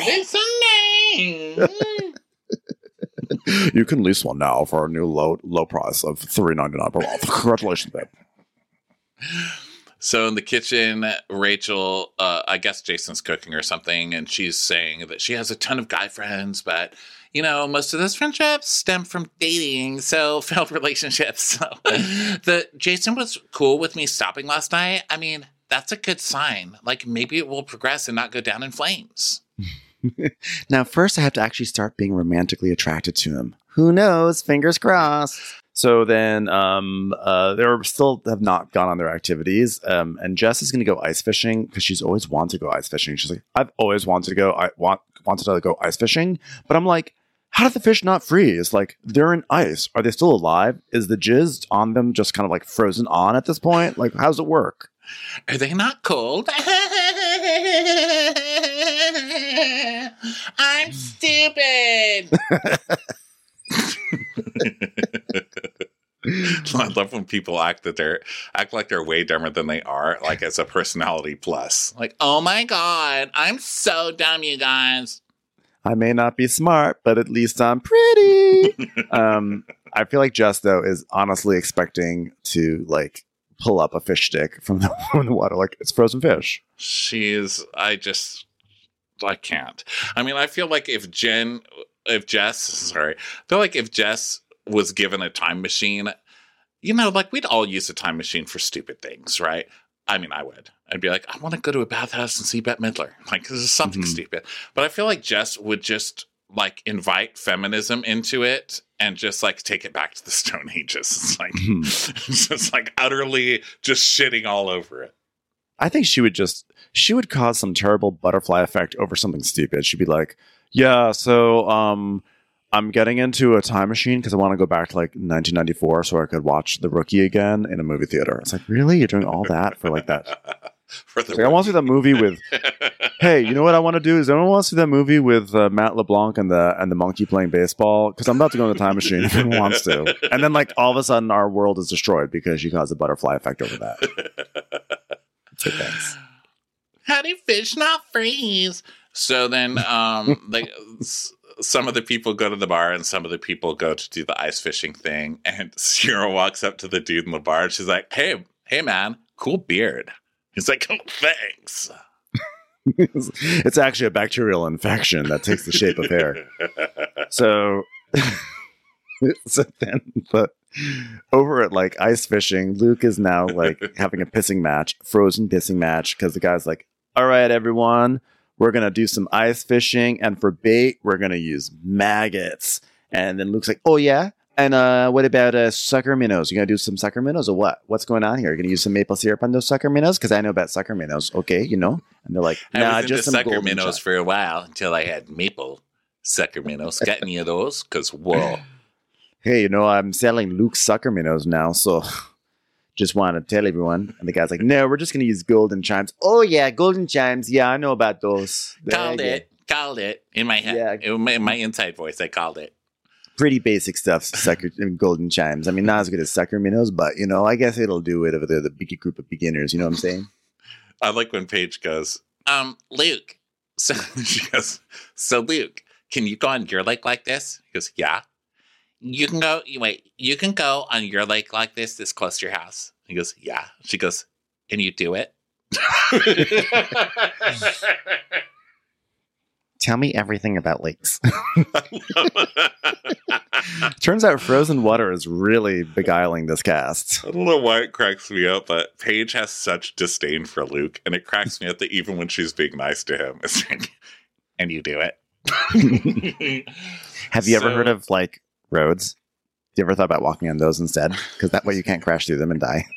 You can lease one now for a new low low price of three ninety nine per month. Congratulations, babe. So in the kitchen, Rachel, uh, I guess Jason's cooking or something, and she's saying that she has a ton of guy friends, but, you know, most of those friendships stem from dating, so failed relationships. So the Jason was cool with me stopping last night. I mean, that's a good sign. Like, maybe it will progress and not go down in flames. Now, first I have to actually start being romantically attracted to him. Who knows? Fingers crossed. So then um, uh, they still have not gone on their activities. Um, and Jess is going to go ice fishing because she's always wanted to go ice fishing. She's like, I've always wanted to go. I want wanted to go ice fishing. But I'm like, how did the fish not freeze? Like, they're in ice. Are they still alive? Is the jizz on them just kind of like frozen on at this point? Like, how does it work? Are they not cold? I'm stupid. I love when people act that they're act like they're way dumber than they are, like it's a personality plus. Like, oh my god, I'm so dumb, you guys. I may not be smart, but at least I'm pretty. um, I feel like Jess though is honestly expecting to like pull up a fish stick from the, from the water, like it's frozen fish. She's, I just, I can't. I mean, I feel like if Jen, if Jess, sorry, I feel like if Jess was given a time machine, you know, like we'd all use a time machine for stupid things, right? I mean, I would. I'd be like, I want to go to a bathhouse and see Bette Midler. Like, this is something mm-hmm. stupid. But I feel like Jess would just like invite feminism into it and just like take it back to the Stone Ages. It's like, mm-hmm. it's just like utterly just shitting all over it. I think she would just, she would cause some terrible butterfly effect over something stupid. She'd be like, yeah, so um, I'm getting into a time machine because I want to go back to like nineteen ninety-four so I could watch The Rookie again in a movie theater. It's like, really? You're doing all that for like that? For the like, I want to see that movie with, hey, you know what I want to do is I want to see that movie with uh, Matt LeBlanc and the and the monkey playing baseball because I'm about to go in the time machine if anyone wants to. And then like all of a sudden our world is destroyed because you caused a butterfly effect over that. So thanks. How do fish not freeze? So then um, like some of the people go to the bar and some of the people go to do the ice fishing thing. And Sierra walks up to the dude in the bar and she's like, hey, hey, man, cool beard. He's like, oh, thanks. It's actually a bacterial infection that takes the shape of hair. So, so then, but over at like ice fishing, Luke is now like having a pissing match, frozen pissing match, because the guy's like, all right, everyone, we're going to do some ice fishing. And for bait, we're going to use maggots. And then Luke's like, oh, yeah. And uh, what about uh, sucker minnows? You going to do some sucker minnows or what? What's going on here? You're going to use some maple syrup on those sucker minnows? Because I know about sucker minnows. Okay, you know? And they're like, nah, I was just into some sucker minnows shot. For a while until I had maple sucker minnows. Got any of those? Because, whoa. Hey, you know, I'm selling Luke's sucker minnows now, so just want to tell everyone. And the guy's like, no, we're just going to use golden chimes. Oh, yeah, golden chimes. Yeah, I know about those. There called it. Called it. In my head. Yeah. In my, in my inside voice, I called it. Pretty basic stuff, sucker and golden chimes. I mean, not as good as sucker minnows, but, you know, I guess it'll do it if they're the big group of beginners. You know what I'm saying? I like when Paige goes, um, Luke. So she goes, so Luke, can you go on your lake like this? He goes, yeah. You can go, you wait, you can go on your lake like this, this close to your house. He goes, yeah. She goes, can you do it? Tell me everything about lakes. Turns out frozen water is really beguiling this cast. I don't know why it cracks me up, but Paige has such disdain for Luke, and it cracks me up that even when she's being nice to him, it's like, and you do it. Have you so, ever heard of like roads? You ever thought about walking on those instead? Because that way you can't crash through them and die.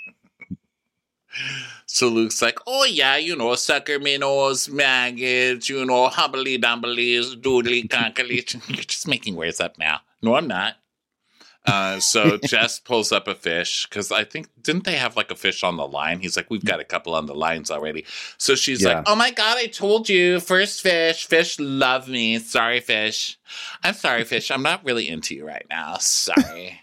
So Luke's like, oh yeah, you know, sucker minnows, maggots, you know, hubbly dumblies, doodly conkly. You're just making words up now. No, I'm not. Uh, so Jess pulls up a fish because I think, didn't they have like a fish on the line? He's like, we've got a couple on the lines already. So she's yeah. like, oh my God, I told you, first fish, fish love me. Sorry, fish. I'm sorry, fish. I'm not really into you right now. Sorry.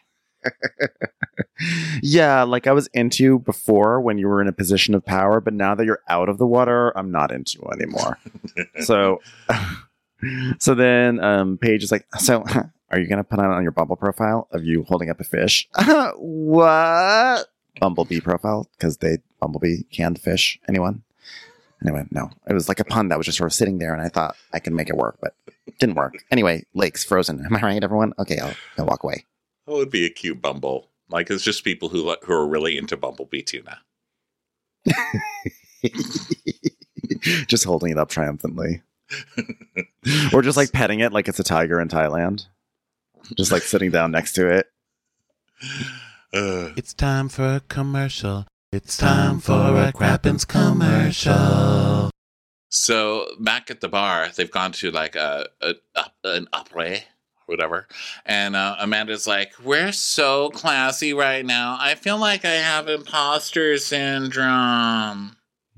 Yeah, like I was into you before when you were in a position of power, but now that you're out of the water, I'm not into you anymore. so, so then um, Paige is like, so are you going to put on, on your Bumble profile of you holding up a fish? What? Bumblebee profile because they Bumblebee canned fish. Anyone? Anyway, no. It was like a pun that was just sort of sitting there, and I thought I could make it work, but it didn't work. Anyway, lakes frozen. Am I right, everyone? Okay, I'll, I'll walk away. That would be a cute Bumble. Like, it's just people who who are really into Bumblebee tuna. Just holding it up triumphantly. Or just like petting it like it's a tiger in Thailand. Just like sitting down next to it. Uh, It's time for a commercial. It's time for a Crappens commercial. so back at the bar, they've gone to like a, a, a an après, whatever, and uh, Amanda's like, "We're so classy right now. I feel like I have imposter syndrome."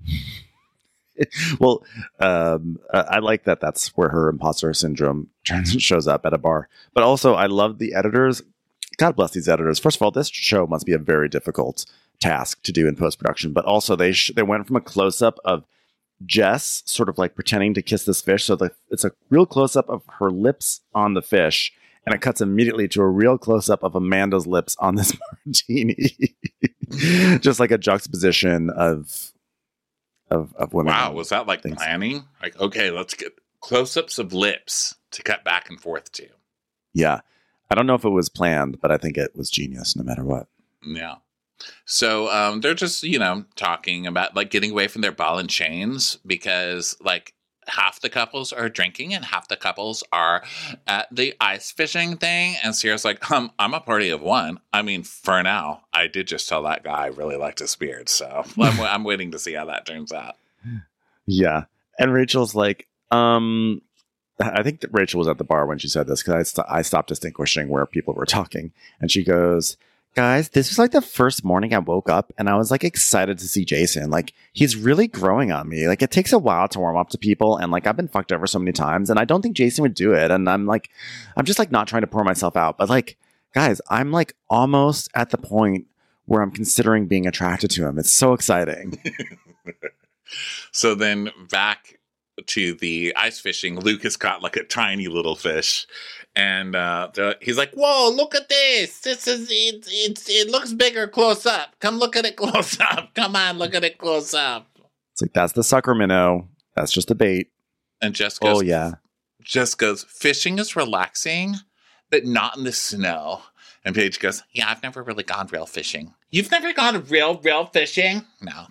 Well, um, I I like that that's where her imposter syndrome shows up at a bar. But also, I love the editors. God bless these editors. First of all, this show must be a very difficult task to do in post-production. But also, they sh- they went from a close-up of Jess sort of like pretending to kiss this fish. So the, it's a real close-up of her lips on the fish. And it cuts immediately to a real close-up of Amanda's lips on this martini. Just like a juxtaposition of... Of, of women. Wow, was that like things. planning? Like, okay, let's get close-ups of lips to cut back and forth to. Yeah. I don't know if it was planned, but I think it was genius no matter what. Yeah. So um, they're just, you know, talking about like getting away from their ball and chains because like half the couples are drinking and half the couples are at the ice fishing thing. And Sierra's like, um, I'm a party of one. I mean, for now, I did just tell that guy I really liked his beard. So I'm, I'm waiting to see how that turns out. Yeah. And Rachel's like, um, I think that Rachel was at the bar when she said this because I, st- I stopped distinguishing where people were talking. And she goes, guys, this was like the first morning I woke up and I was like excited to see Jason. Like he's really growing on me. Like it takes a while to warm up to people. And like I've been fucked over so many times and I don't think Jason would do it. And I'm like, I'm just like not trying to pour myself out. But like, guys, I'm like almost at the point where I'm considering being attracted to him. It's so exciting. So then back to the ice fishing, Luke has caught like a tiny little fish. And uh, the, he's like, "Whoa! Look at this! This is it. It, it looks bigger close up. Come look at it close up. Come on, look at it close up." It's like that's the sucker minnow. That's just a bait. And Jess goes, "Oh yeah." Jess goes, "Fishing is relaxing, but not in the snow." And Paige goes, "Yeah, I've never really gone real fishing. You've never gone real, real fishing? No,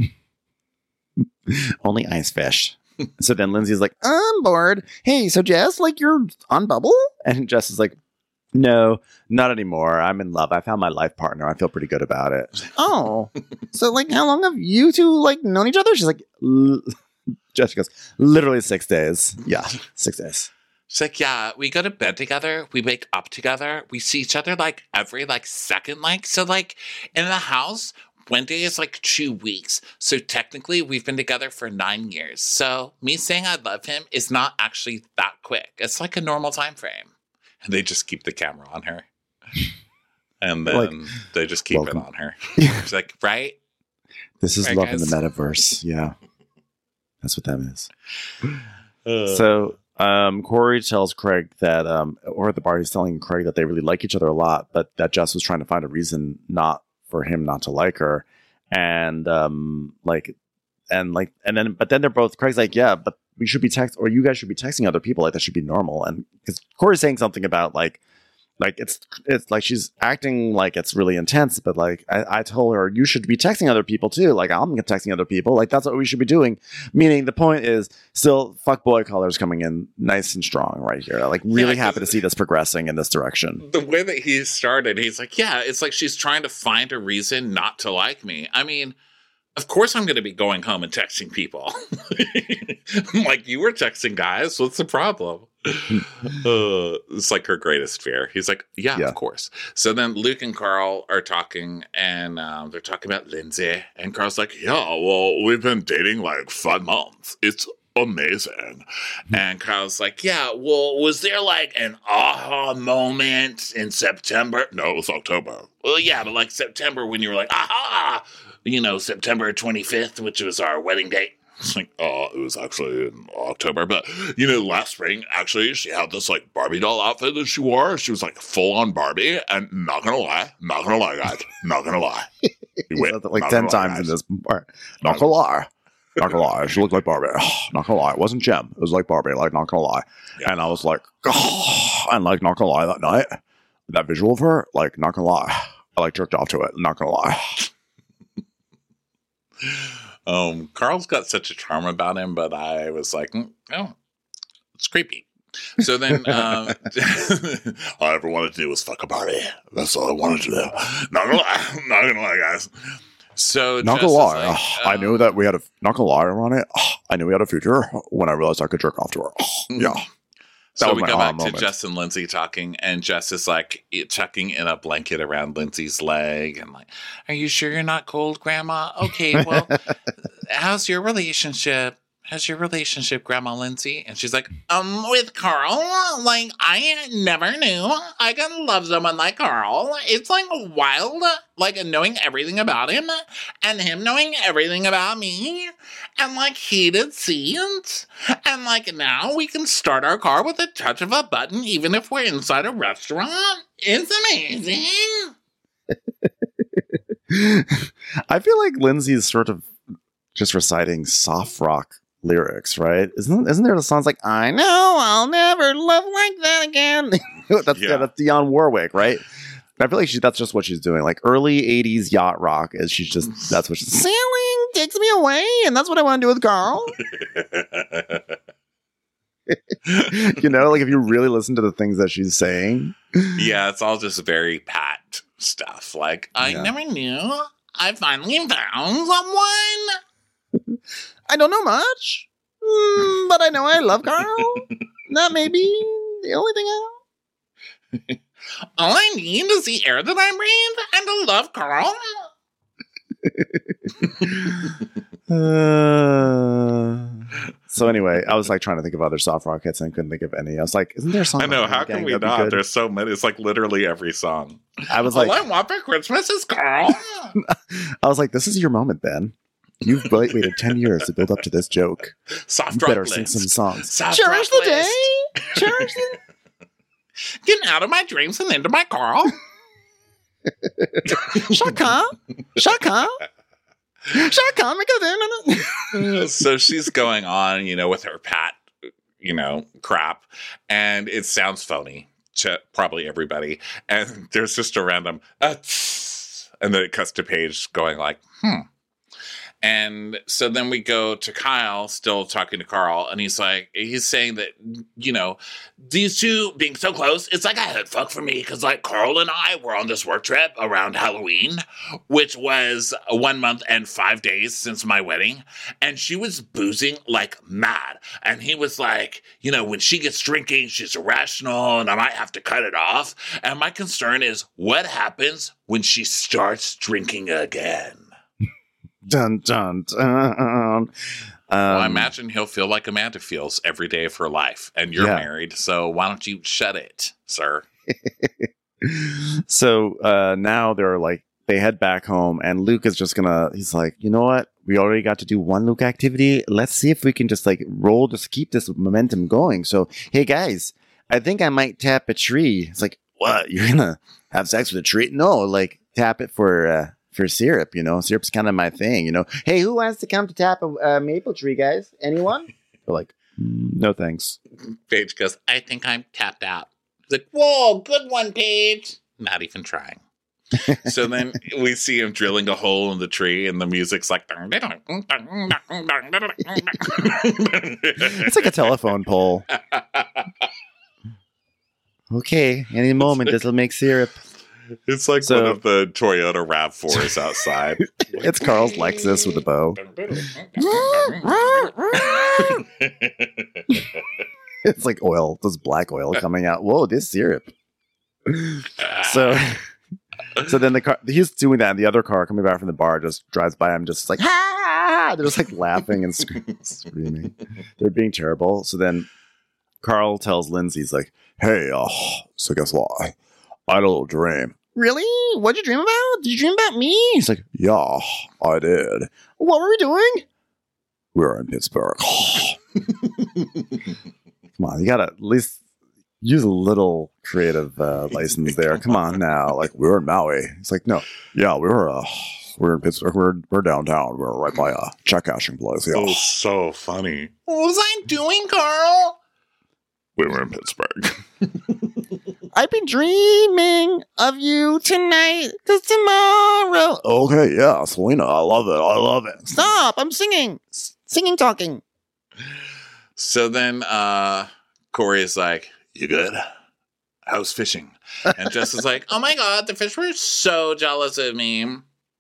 only ice fish." So then Lindsay's like, I'm bored. Hey, so Jess, like you're on Bubble? And Jess is like, no, not anymore. I'm in love. I found my life partner. I feel pretty good about it. Oh, so like how long have you two like known each other? She's like, L-. Jess goes, literally six days. Yeah, six days. She's like, yeah, we go to bed together. We wake up together. We see each other like every like second. Like, so like in the house, Wednesday is like two weeks. So technically we've been together for nine years. So me saying I love him is not actually that quick. It's like a normal time frame. And they just keep the camera on her. And then like, they just keep welcome. it on her. She's like, right? This is right, love guys? In the metaverse. Yeah. That's what that is. Uh, so um, Corey tells Craig that, um, or at the bar, he's telling Craig that they really like each other a lot, but that Jess was trying to find a reason not for him not to like her. And um, like, and like, and then, but then they're both, Craig's like, yeah, but we should be text, or you guys should be texting other people. Like that should be normal. And because Corey's saying something about like, like it's it's like she's acting like it's really intense, but like I, I told her you should be texting other people too. Like I'm texting other people. Like that's what we should be doing. Meaning the point is still fuck boy colors coming in nice and strong right here. Like really yeah, happy to see this progressing in this direction. The way that he started, he's like, yeah, it's like she's trying to find a reason not to like me. I mean, of course I'm going to be going home and texting people. Like you were texting guys. What's the problem? uh, it's like her greatest fear. He's like, yeah, yeah, of course. So then Luke and Carl are talking, and um, they're talking about Lindsay. And Carl's like, yeah, well, we've been dating like five months. It's amazing. And Carl's like, yeah, well, was there like an aha moment in September? No, it was October. Well, yeah, but like September when you were like, aha, you know, September twenty-fifth, which was our wedding date. It's like, oh, it was actually in October. But, you know, last spring, actually, she had this, like, Barbie doll outfit that she wore. She was, like, full-on Barbie. And not gonna lie, not gonna lie, guys, not gonna lie. He said that like ten times guys. in this part. Not gonna lie. Not gonna lie. She looked like Barbie. Not gonna lie. It wasn't Jem. It was like Barbie. Like, not gonna lie. Yeah. And I was like, oh, and like, not gonna lie, that night, that visual of her, like, not gonna lie. I like jerked off to it. Not gonna lie. um, Carl's got such a charm about him, but I was like, mm, oh, it's creepy. So then, uh, all I ever wanted to do was fuck a Barbie. That's all I wanted to do. Not gonna lie. Not gonna lie, guys. So not gonna lie, like, uh, I knew that we had a not gonna lie on it. I knew we had a future when I realized I could jerk off to her. Yeah. So we go back moment. to Jess and Lindsay talking, and Jess is like tucking in a blanket around Lindsay's leg, and like, "Are you sure you're not cold, Grandma? Okay, well, how's your relationship? How's your relationship, Grandma Lindsay?" And she's like, um, with Carl, like, I never knew I could love someone like Carl. It's, like, wild, like, knowing everything about him, and him knowing everything about me, and, like, heated scenes, and, like, now we can start our car with a touch of a button, even if we're inside a restaurant. It's amazing. I feel like Lindsay's sort of just reciting soft rock lyrics, right? Isn't isn't there the songs like "I know I'll never love like that again"? that's yeah. yeah, that's Dionne Warwick, right? I feel like she that's just what she's doing. Like early eighties yacht rock is she's just that's what she's sailing takes me away, and that's what I want to do with Carl. You know, like if you really listen to the things that she's saying, yeah, it's all just very pat stuff. Like I yeah. never knew I finally found someone. I don't know much, mm, but I know I love Carl. That may be the only thing I know. All I need is the air that I breathe and to love Carl. uh, so anyway, I was like trying to think of other soft rock hits and I couldn't think of any. I was like, isn't there a song? I know, how can we not? There's so many. It's like literally every song. I was All like, I want for Christmas is Carl. I was like, this is your moment, Ben. You've waited ten years to build up to this joke. Soft you rock better list. sing some songs. Soft Cherish the day. Cherish the Get out of my dreams and into my Carl. Shaka. Shaka. Shaka. So she's going on, you know, with her pat, you know, crap. And it sounds phony to probably everybody. And there's just a random, uh, and then it cuts to Paige going like, hmm. And so then we go to Kyle still talking to Carl, and he's like, he's saying that, you know, these two being so close, it's like a head fuck for me because like Carl and I were on this work trip around Halloween, which was one month and five days since my wedding, and she was boozing like mad. And he was like, you know, when she gets drinking, she's irrational and I might have to cut it off. And my concern is what happens when she starts drinking again? Dun, dun, dun. Um, well, I imagine he'll feel like Amanda feels every day of her life. And you're yeah. married, so why don't you shut it, sir? So uh, now they're like, they head back home, and Luke is just gonna, he's like, you know what? We already got to do one Luke activity. Let's see if we can just like roll, just keep this momentum going. So, hey guys, I think I might tap a tree. It's like, what? You're gonna have sex with a tree? No, like tap it for... Uh, For syrup, you know, syrup's kind of my thing, you know. Hey, who wants to come to tap a uh, maple tree, guys? Anyone? They're like, mm, no thanks. Paige goes, I think I'm tapped out. He's like, whoa, good one, Paige. Not even trying. So then we see him drilling a hole in the tree, and the music's like, it's like a telephone pole. Okay, any moment this will make syrup. It's like so, one of the Toyota RAV fours outside. It's Carl's Lexus with a bow. It's like oil, this black oil coming out. Whoa, this syrup. So, so then the car, he's doing that, and the other car coming back from the bar just drives by him, just like, ah! They're just like laughing and screaming. They're being terrible. So then Carl tells Lindsay, he's like, hey, uh, so guess what? I had a little dream. Really? What'd you dream about? Did you dream about me? He's like, yeah, I did. What were we doing? We were in Pittsburgh. Come on, you gotta at least use a little creative uh, license there. Come on now. Like, we were in Maui. It's like, no, yeah, we were uh, We're in Pittsburgh. We're we're downtown. We're right by a check cashing place. Yeah. Oh, so funny. What was I doing, Carl? We were in Pittsburgh. I've been dreaming of you tonight, cause tomorrow. Okay, yeah, Selena, I love it. I love it. Stop! I'm singing, S- singing, talking. So then, uh, Corey is like, "You good? How's fishing?" And Jess is like, "Oh my god, the fish were so jealous of me."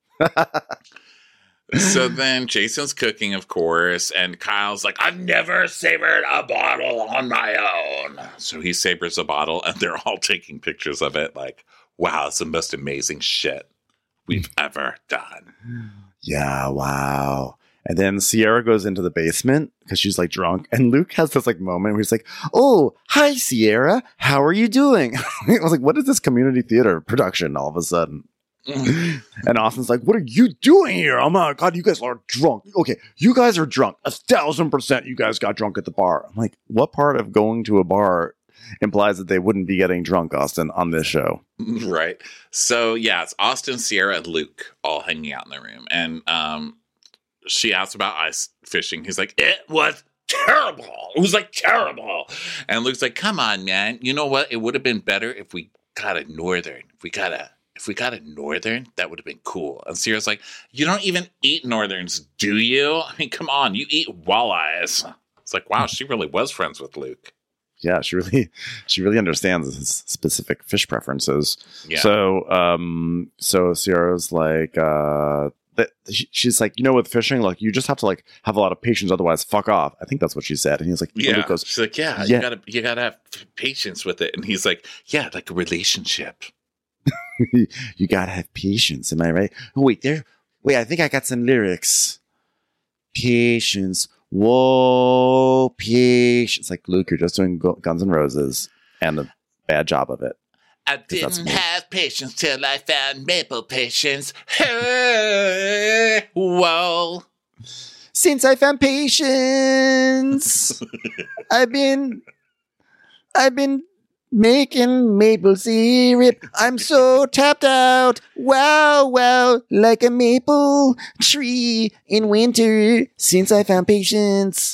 So then Jason's cooking, of course, and Kyle's like, "I've never savored a bottle on my own." So he savors a bottle, and they're all taking pictures of it like, wow, it's the most amazing shit we've ever done. Yeah, wow. And then Sierra goes into the basement because she's like drunk, and Luke has this like moment where he's like, "Oh, hi, Sierra. How are you doing?" I was like, what is this community theater production all of a sudden? And Austin's like, "What are you doing here? Oh my god, you guys are drunk. Okay, you guys are drunk. A thousand percent you guys got drunk at the bar." I'm like, what part of going to a bar implies that they wouldn't be getting drunk, Austin, on this show? Right. So yeah, it's Austin, Sierra, and Luke all hanging out in the room. And um, she asks about ice fishing. He's like, "It was terrible. It was like terrible." And Luke's like, "Come on, man. You know what? It would have been better if we got a northern. If we got a If we got a northern, that would have been cool." And Sierra's like, "You don't even eat northerns, do you? I mean, come on, you eat walleyes." It's like, wow, she really was friends with Luke. Yeah, she really, she really understands his specific fish preferences. Yeah. So, um, so Sierra's like, uh, that she, she's like, you know, with fishing, like you just have to like have a lot of patience, otherwise, fuck off. I think that's what she said. And he's like, yeah. Luke goes, She's like, yeah, yeah, you gotta, you gotta have patience with it. And he's like, yeah, like a relationship. You gotta have patience, am I right? Oh, wait, there. Wait, I think I got some lyrics. Patience, whoa, patience. Like, Luke, you're just doing Guns N' Roses, and a bad job of it. I didn't have patience till I found maple patience. Hey, whoa. Since I found patience, I've been, I've been. making maple syrup. I'm so tapped out. Wow, wow, like a maple tree in winter since I found patience.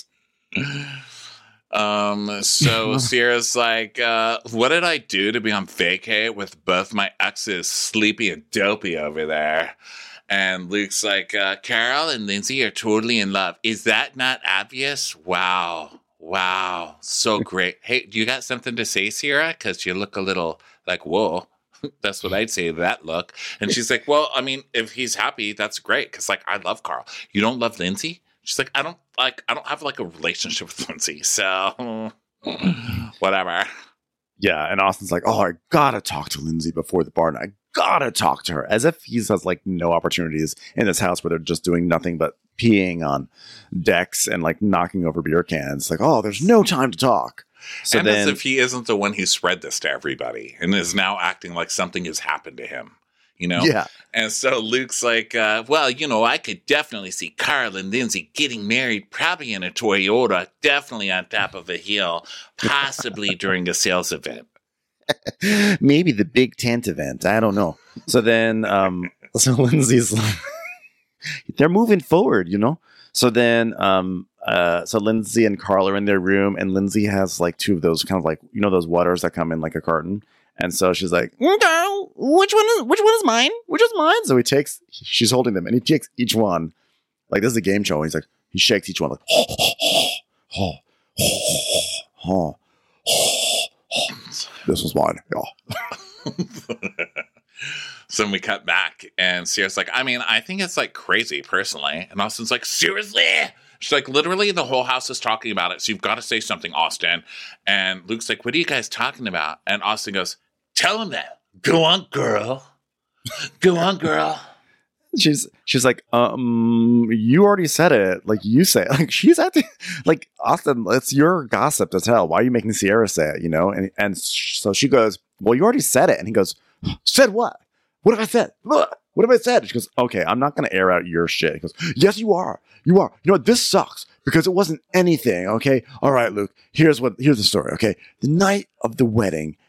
Um, so Sierra's like, uh, what did I do to be on vacay with both my exes, Sleepy and Dopey, over there? And Luke's like, uh, Carol and Lindsay are totally in love. Is that not obvious? Wow. Wow, so great. Hey, do you got something to say, Sierra? Because you look a little like, whoa. That's what I'd say to that look. And she's like, well, I mean, if he's happy, that's great. Because, like, I love Carl. You don't love Lindsay? She's like, I don't, like, I don't have, like, a relationship with Lindsay. So, whatever. Yeah, and Austin's like, oh, I gotta talk to Lindsay before the bar night. I gotta talk to her. As if he has, like, no opportunities in this house where they're just doing nothing but peeing on decks and like knocking over beer cans. Like, oh, there's no time to talk. So and then, as if he isn't the one who spread this to everybody and is now acting like something has happened to him, you know? Yeah. And so Luke's like, uh, well, you know, I could definitely see Carl and Lindsay getting married, probably in a Toyota, definitely on top of a hill, possibly during a sales event. Maybe the big tent event. I don't know. So then, um, so Lindsay's like, they're moving forward, you know? So then, um, uh, so Lindsay and Carl are in their room, and Lindsay has like two of those kind of like, you know, those waters that come in like a carton. And so she's like, Carl, which one is, which one is mine? Which is mine? So he takes, she's holding them, and he takes each one. Like, this is a game show. And he's like, he shakes each one like, oh, oh, oh, oh. This was mine. Yeah. So then we cut back, and Sierra's like, I mean, I think it's like crazy personally. And Austin's like, seriously? She's like, literally the whole house is talking about it. So you've got to say something, Austin. And Luke's like, what are you guys talking about? And Austin goes, tell him that. Go on, girl. Go on, girl. She's she's like, um, you already said it. Like, you say it. Like, she's acting like, Austin, it's your gossip to tell. Why are you making Sierra say it, you know? And and so she goes, well, you already said it. And he goes, said what? What have I said? What have I said? She goes, okay, I'm not going to air out your shit. He goes, yes, you are. You are. You know what? This sucks because it wasn't anything. Okay. All right, Luke, here's what, here's the story. Okay. The night of the wedding,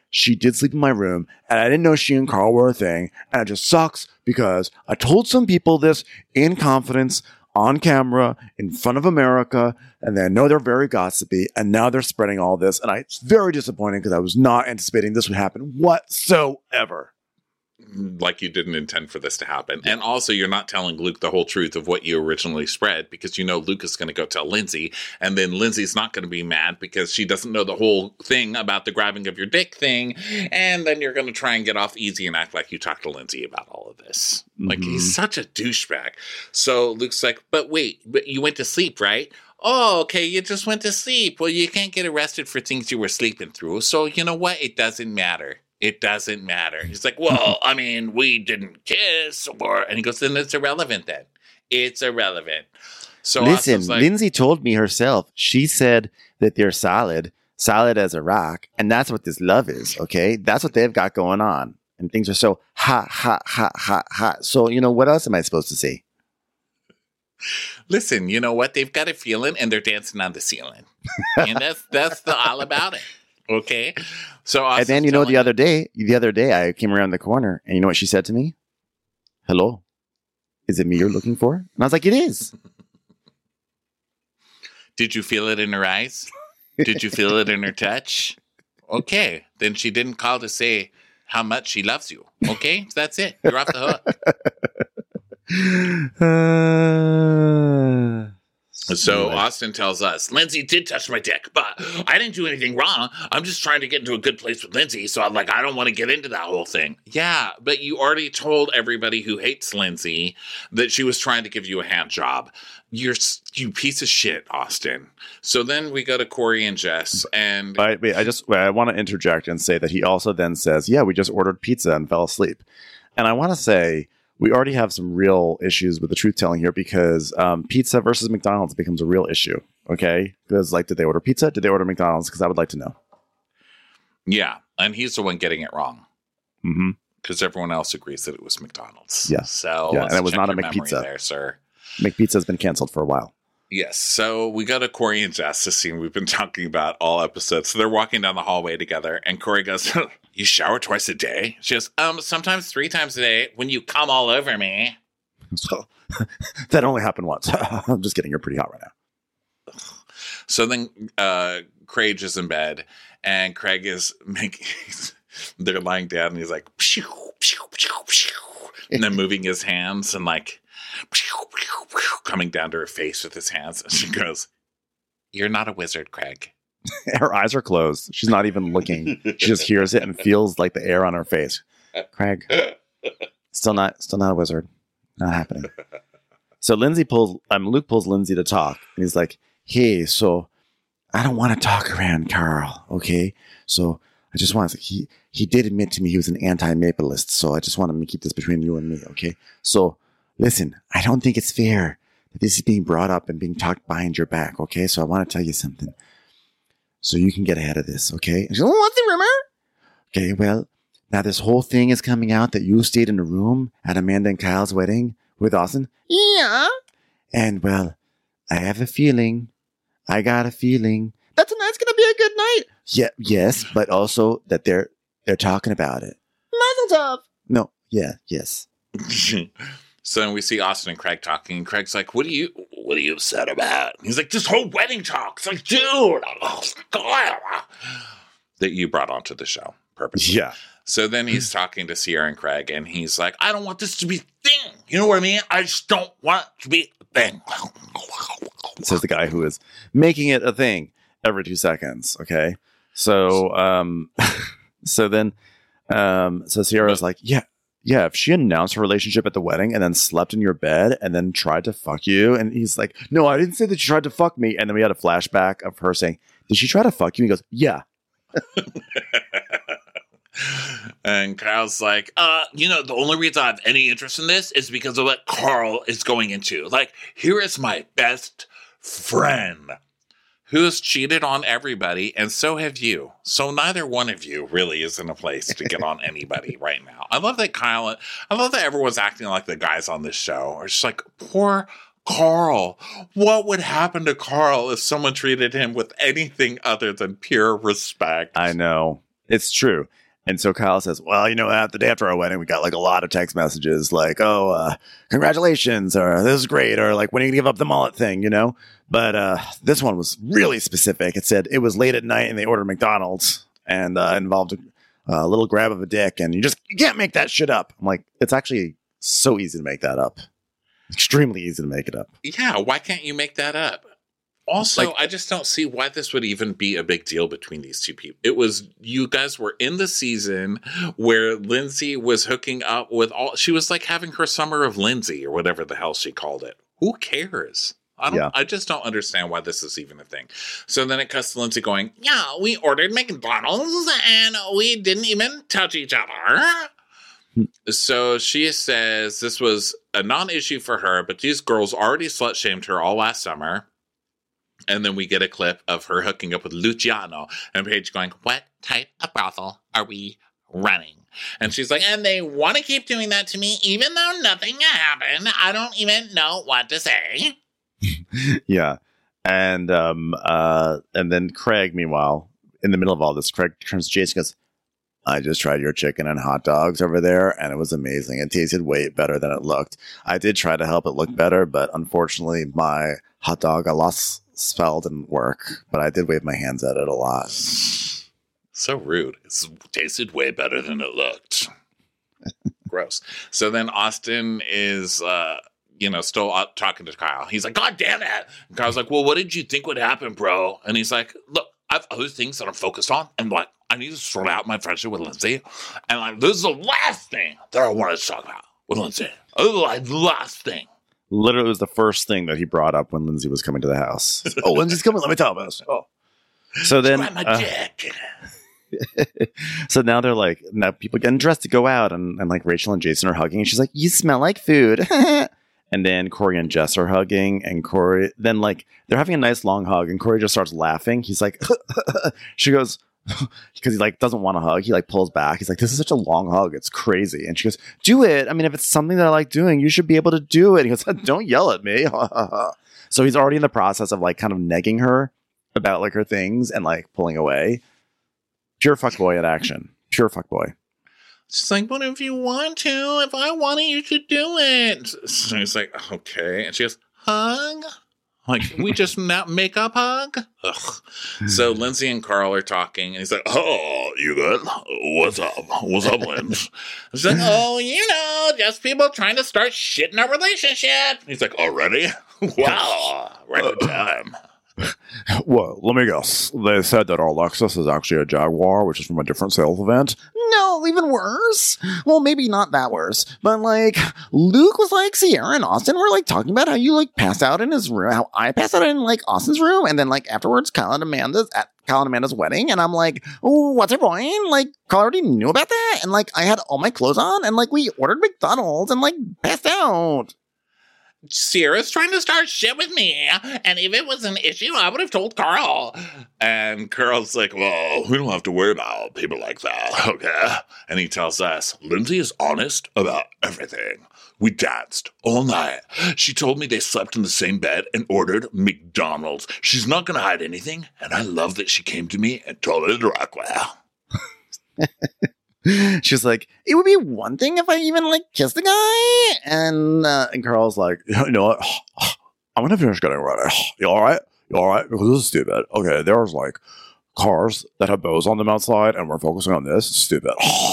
she did sleep in my room, and I didn't know she and Carl were a thing, and it just sucks because I told some people this in confidence on camera in front of America, and they know they're very gossipy, and now they're spreading all this, and I, it's very disappointing because I was not anticipating this would happen whatsoever. Like you didn't intend for this to happen. And also, you're not telling Luke the whole truth of what you originally spread, because you know Luke is going to go tell Lindsay, and then Lindsay's not going to be mad because she doesn't know the whole thing about the grabbing of your dick thing, and then you're going to try and get off easy and act like you talked to Lindsay about all of this. Mm-hmm. Like, he's such a douchebag. So Luke's like, but wait, but you went to sleep, right? Oh, okay, you just went to sleep. Well, you can't get arrested for things you were sleeping through, so you know what? It doesn't matter. It doesn't matter. He's like, well, I mean, we didn't kiss, or, and he goes, then it's irrelevant then. It's irrelevant. So listen, like, Lindsay told me herself. She said that they're solid, solid as a rock, and that's what this love is, okay? That's what they've got going on. And things are so hot, hot, hot, hot, hot. So, you know, what else am I supposed to say? Listen, you know what? They've got a feeling, and they're dancing on the ceiling. And that's that's the all about it. Okay, so Austin's and then you know the other day, the other day I came around the corner, and you know what she said to me? Hello, is it me you're looking for? And I was like, it is. Did you feel it in her eyes? Did you feel it in her touch? Okay, then she didn't call to say how much she loves you. Okay, that's it. You're off the hook. uh... So Austin tells us, Lindsay did touch my dick, but I didn't do anything wrong. I'm just trying to get into a good place with Lindsay. So I'm like, I don't want to get into that whole thing. Yeah, but you already told everybody who hates Lindsay that she was trying to give you a hand job. You're you piece of shit, Austin. So then we go to Corey and Jess, and I, wait, I just wait, I want to interject and say that he also then says, yeah, we just ordered pizza and fell asleep. And I want to say, we already have some real issues with the truth telling here, because um, pizza versus McDonald's becomes a real issue. Okay. Because like, did they order pizza? Did they order McDonald's? Because I would like to know. Yeah. And he's the one getting it wrong. Mm-hmm. Because everyone else agrees that it was McDonald's. Yeah. So yeah. And it was not a McPizza there, sir. McPizza has been canceled for a while. Yes. So we go to Corey and Jess, the scene we've been talking about all episodes. So they're walking down the hallway together, and Corey goes, you shower twice a day? She goes, um, sometimes three times a day when you come all over me. So that only happened once. I'm just kidding. You're pretty hot right now. So then uh, Craig is in bed, and Craig is making, they're lying down, and he's like, pew, pew, pew, pew, and then moving his hands and like, coming down to her face with his hands. And she goes, you're not a wizard, Craig. Her eyes are closed. She's not even looking. She just hears it and feels like the air on her face. Craig, still not, still not a wizard. Not happening. So Lindsay pulls, um, Luke pulls Lindsay to talk, and he's like, hey, so I don't want to talk around Carl. Okay. So I just want to, he, he did admit to me he was an anti-Mapleist. So I just want to keep this between you and me. Okay. So listen, I don't think it's fair that this is being brought up and being talked behind your back, okay? So I want to tell you something so you can get ahead of this, okay? And she's like, what's the rumor? Okay, well, now this whole thing is coming out that you stayed in a room at Amanda and Kyle's wedding with Austin. Yeah. And, well, I have a feeling, I got a feeling that tonight's going to be a good night. Yeah, yes, but also that they're they're talking about it. Mazel tov. No, yeah, yes. So then we see Austin and Craig talking, and Craig's like, what are you, what are you upset about? He's like, this whole wedding talk. It's like, dude, oh, God. That you brought onto the show purposely. Yeah. So then he's talking to Sierra and Craig, and he's like, I don't want this to be a thing. You know what I mean? I just don't want it to be a thing. Says the guy who is making it a thing every two seconds. Okay. So, um, so then, um, so Sierra's like, yeah. Yeah, if she announced her relationship at the wedding and then slept in your bed and then tried to fuck you, and he's like, no, I didn't say that she tried to fuck me. And then we had a flashback of her saying, did she try to fuck you? And he goes, yeah. And Kyle's like, uh, you know, the only reason I have any interest in this is because of what Carl is going into. Like, here is my best friend who has cheated on everybody, and so have you. So neither one of you really is in a place to get on anybody right now. I love that Kyle, I love that everyone's acting like the guys on this show are just like, poor Carl. What would happen to Carl if someone treated him with anything other than pure respect? I know. It's true. And so Kyle says, well, you know, at the day after our wedding, we got like a lot of text messages like, oh, uh, congratulations, or this is great, or like, when are you going to give up the mullet thing, you know? But uh, this one was really specific. It said it was late at night and they ordered McDonald's and uh, involved a, a little grab of a dick. And you just you can't make that shit up. I'm like, it's actually so easy to make that up. Extremely easy to make it up. Yeah, why can't you make that up? Also, Like- I just don't see why this would even be a big deal between these two people. It was, you guys were in the season where Lindsay was hooking up with all, she was like having her summer of Lindsay or whatever the hell she called it. Who cares? I don't, Yeah. I just don't understand why this is even a thing. So then it cuts to Lindsay going, yeah, we ordered McDonald's and we didn't even touch each other. So she says this was a non-issue for her, but these girls already slut-shamed her all last summer. And then we get a clip of her hooking up with Luciano and Paige going, what type of brothel are we running? And she's like, and they want to keep doing that to me, even though nothing happened. I don't even know what to say. Yeah. And um uh and then Craig, meanwhile, in the middle of all this, Craig turns to Jason and goes, I just tried your chicken and hot dogs over there, and it was amazing. It tasted way better than it looked. I did try to help it look better, but unfortunately my hot dog I lost spell didn't work. But I did wave my hands at it a lot. So rude. It tasted way better than it looked. Gross. So then Austin is uh you know, still out talking to Kyle. He's like, God damn it. And Kyle's like, well, what did you think would happen, bro? And he's like, look, I have other things that I'm focused on. And like, I need to sort out my friendship with Lindsay. And like, this is the last thing that I wanted to talk about with Lindsay. Oh, like, the last thing. Literally, it was the first thing that he brought up when Lindsay was coming to the house. Oh, Lindsay's coming. Let me tell us. Oh. So then, Grab my uh, dick. so now they're like, now people getting dressed to go out, and, and like Rachel and Jason are hugging, and she's like, you smell like food. And then Corey and Jess are hugging, and Corey, then like they're having a nice long hug, and Corey just starts laughing. He's like, she goes, because he like doesn't want to hug. He like pulls back. He's like, this is such a long hug. It's crazy. And she goes, do it. I mean, if it's something that I like doing, you should be able to do it. He goes, don't yell at me. So he's already in the process of like kind of negging her about like her things and like pulling away. Pure fuckboy in action. Pure fuckboy. She's like, but if you want to, if I want it, you should do it. So he's like, okay. And she goes, hug? Like, can we just not make up hug? Ugh. So Lindsay and Carl are talking, and he's like, oh, you good? What's up? What's up, Lindsay? She's like, oh, you know, just people trying to start shit in our relationship. He's like, already? Wow, right on time. Well, let me guess. They said that our Lexus is actually a Jaguar, which is from a different sales event. No, even worse. Well, maybe not that worse, but like Luke was like Sierra and Austin were like talking about how you like passed out in his room, how I passed out in like Austin's room, and then like afterwards, Kyle and Amanda's at Kyle and Amanda's wedding, and I'm like, oh, what's your point? Like, Kyle already knew about that, and like I had all my clothes on, and like we ordered McDonald's, and like passed out. Sierra's trying to start shit with me, and if it was an issue, I would have told Carl. And Carl's like, well, we don't have to worry about people like that, okay? And he tells us, Lindsay is honest about everything. We danced all night. She told me they slept in the same bed and ordered McDonald's. She's not going to hide anything, and I love that she came to me and told it directly. She's like, it would be one thing if I even like kissed the guy, and uh, and Carl's like, you know what? I'm gonna finish getting ready. You all right? You all right? Because this is stupid. Okay, there's like cars that have bows on them outside, and we're focusing on this. It's stupid.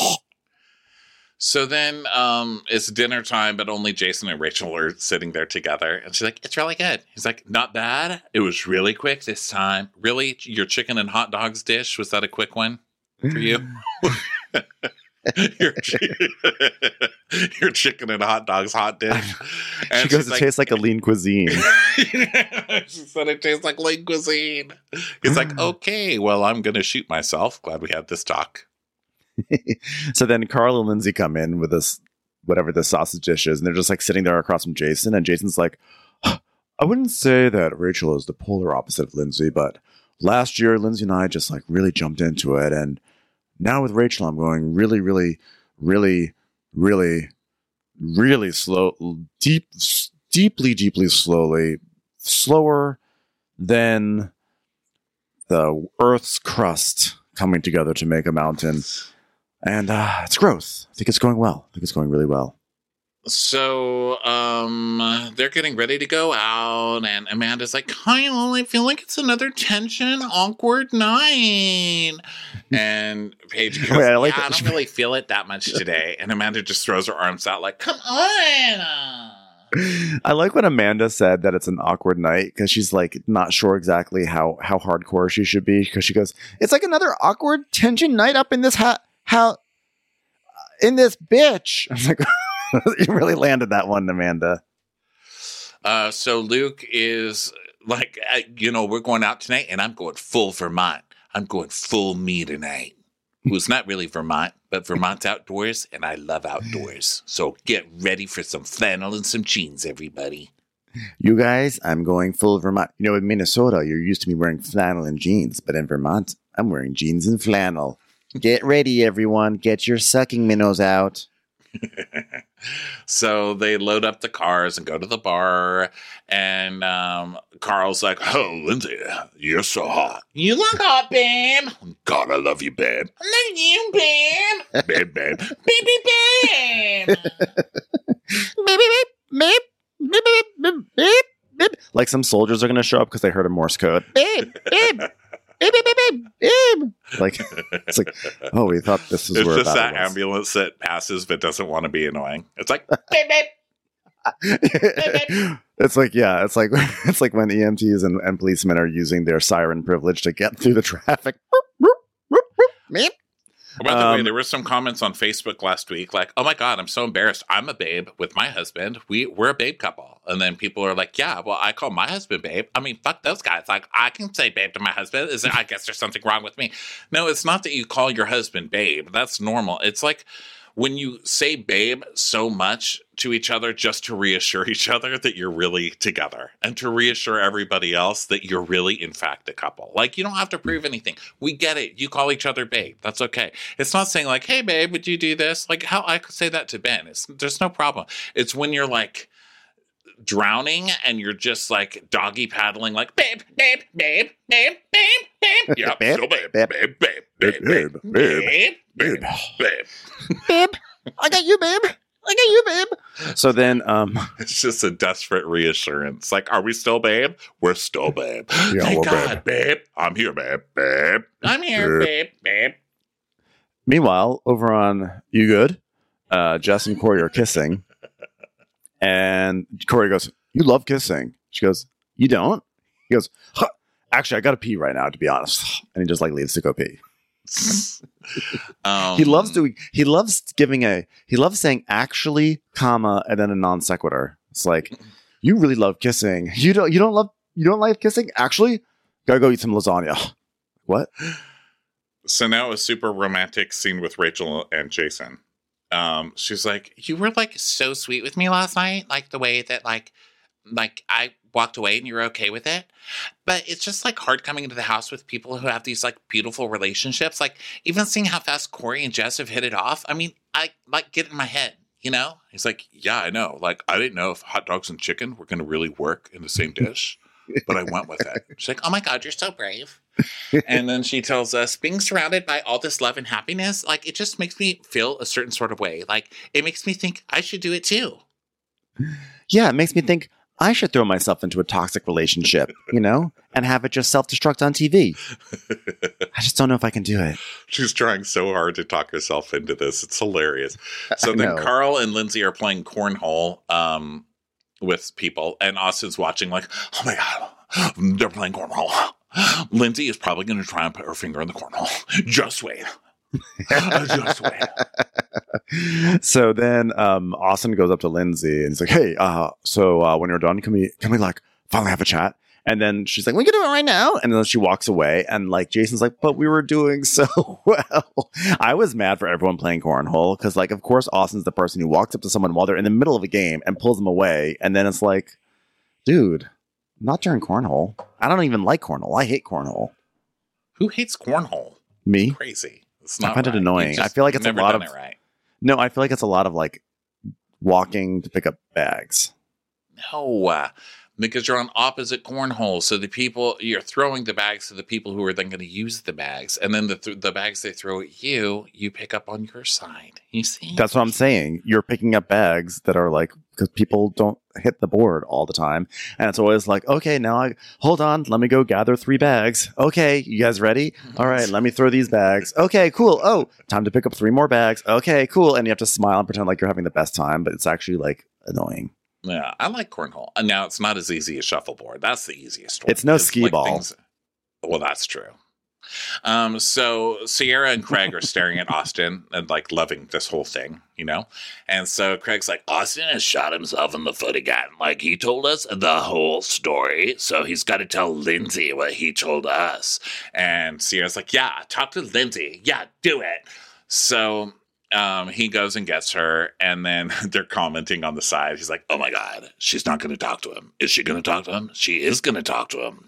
So then um, it's dinner time, but only Jason and Rachel are sitting there together. And she's like, it's really good. He's like, not bad. It was really quick this time. Really? Your chicken and hot dogs dish? Was that a quick one for you? your, your chicken and hot dogs hot dish. And she goes, it like, tastes like a lean cuisine. she said it tastes like lean cuisine. He's like, okay, well, I'm going to shoot myself. Glad we had this talk. So then Carl and Lindsay come in with this, whatever the sausage dish is, and they're just like sitting there across from Jason, and Jason's like, I wouldn't say that Rachel is the polar opposite of Lindsay, but last year Lindsay and I just like really jumped into it, and now with Rachel I'm going really, really, really, really, really slow, deep, deeply, deeply slowly, slower than the Earth's crust coming together to make a mountain. And uh, it's growth. I think it's going well. I think it's going really well. So um, they're getting ready to go out, and Amanda's like, Kyle, I feel like it's another tension, awkward night. And Paige goes, Wait, I, like yeah, I don't really feel it that much today. And Amanda just throws her arms out like, come on. I like when Amanda said that it's an awkward night because she's like not sure exactly how, how hardcore she should be because she goes, it's like another awkward tension night up in this ha- how in this bitch. I was like, you really landed that one, Amanda. Uh, so Luke is like, you know, we're going out tonight, and I'm going full Vermont. I'm going full me tonight. Who's not really Vermont, but Vermont's outdoors, and I love outdoors. So get ready for some flannel and some jeans, everybody. You guys, I'm going full Vermont. You know, in Minnesota, you're used to me wearing flannel and jeans, but in Vermont, I'm wearing jeans and flannel. Get ready, everyone. Get your sucking minnows out. So they load up the cars and go to the bar, and um, Carl's like, oh, Lindsay, you're so hot. You look hot, babe. God, I love you, babe. I love you, babe. Babe, babe. Baby, babe. Baby, babe. Babe, babe, babe, babe, babe. Like some soldiers are going to show up because they heard a Morse code. Babe, babe. Babe, babe, babe, babe. Like, it's like, oh, we thought this was it's where just that was. ambulance that passes but doesn't want to be annoying. It's like, babe, babe. It's like, yeah, it's like it's like when E M Ts and, and policemen are using their siren privilege to get through the traffic. By the um, way, there were some comments on Facebook last week like, oh my God, I'm so embarrassed. I'm a babe with my husband. We, we're a babe couple. And then people are like, yeah, well, I call my husband babe. I mean, fuck those guys. Like, I can say babe to my husband. Is it, I guess there's something wrong with me. No, it's not that you call your husband babe. That's normal. It's like when you say babe so much to each other just to reassure each other that you're really together and to reassure everybody else that you're really, in fact, a couple. Like, you don't have to prove anything. We get it. You call each other babe. That's okay. It's not saying like, hey, babe, would you do this? Like how I could say that to Ben. It's, there's no problem. It's when you're like drowning and you're just like doggy paddling like, babe, babe, babe, babe, babe, babe. Yep, babe, still babe, babe, babe, babe, babe, babe, babe, babe, babe, babe. Babe, I got you, babe. I got you, babe. So then, um, it's just a desperate reassurance. Like, are we still babe? We're still babe. Yeah, Thank we're God, babe. babe. I'm here, babe. Babe. I'm here, babe. Babe. Meanwhile, over on You Good, uh, Jess and Corey are kissing. And Corey goes, you love kissing. She goes, you don't? He goes, huh. Actually, I got to pee right now, to be honest. And he just like leaves to go pee. um, he loves doing, he loves giving a, he loves saying actually, comma, and then a non sequitur. It's like, you really love kissing. You don't, you don't love, you don't like kissing? Actually, gotta go eat some lasagna. What? So now a super romantic scene with Rachel and Jason. Um, she's like, you were like so sweet with me last night. Like the way that like, like I walked away and you're okay with it. But it's just like hard coming into the house with people who have these like beautiful relationships. Like even seeing how fast Corey and Jess have hit it off. I mean, I like get in my head, you know? He's like, yeah, I know. Like, I didn't know if hot dogs and chicken were going to really work in the same dish, but I went with it. She's like, oh my God, you're so brave. And then she tells us being surrounded by all this love and happiness, like it just makes me feel a certain sort of way. Like it makes me think I should do it too. Yeah, it makes me think I should throw myself into a toxic relationship, you know, and have it just self-destruct on T V. I just don't know if I can do it. She's trying so hard to talk herself into this. It's hilarious. So then Carl and Lindsay are playing cornhole um, with people, and Austin's watching like, oh my God, they're playing cornhole. Lindsay is probably going to try and put her finger in the cornhole. Just wait. Just wait. So then um, Austin goes up to Lindsay and he's like, hey, uh, so uh, when you're done, can we, can we like finally have a chat? And then she's like, we can do it right now. And then she walks away and like Jason's like, but we were doing so well. I was mad for everyone playing cornhole because like, of course, Austin's the person who walks up to someone while they're in the middle of a game and pulls them away. And then it's like, dude, not during cornhole. I don't even like cornhole. I hate cornhole. Who hates cornhole? Me? Crazy. It's not I find right. it annoying. I feel like it's a lot of it right. No, I feel like it's a lot of like walking to pick up bags. No, uh, because you're on opposite cornholes. So the people, you're throwing the bags to the people who are then going to use the bags. And then the th- the bags they throw at you, you pick up on your side. You see? That's what I'm saying. You're picking up bags that are like, because people don't hit the board all the time. And it's always like, okay, now I, hold on, let me go gather three bags. Okay, you guys ready? All right, let me throw these bags. Okay, cool. Oh, time to pick up three more bags. Okay, cool. And you have to smile and pretend like you're having the best time, but it's actually like annoying. Yeah, I like cornhole. And now it's not as easy as shuffleboard. That's the easiest one. It's no skee like ball. Things, well, that's true. Um, so Sierra and Craig are staring at Austin and like loving this whole thing, you know? And so Craig's like, Austin has shot himself in the foot again. Like, he told us the whole story, so he's got to tell Lindsay what he told us. And Sierra's like, yeah, talk to Lindsay. Yeah, do it. So Um, he goes and gets her, and then they're commenting on the side. He's like, oh my God, she's not going to talk to him. Is she going to talk to him? She is going to talk to him.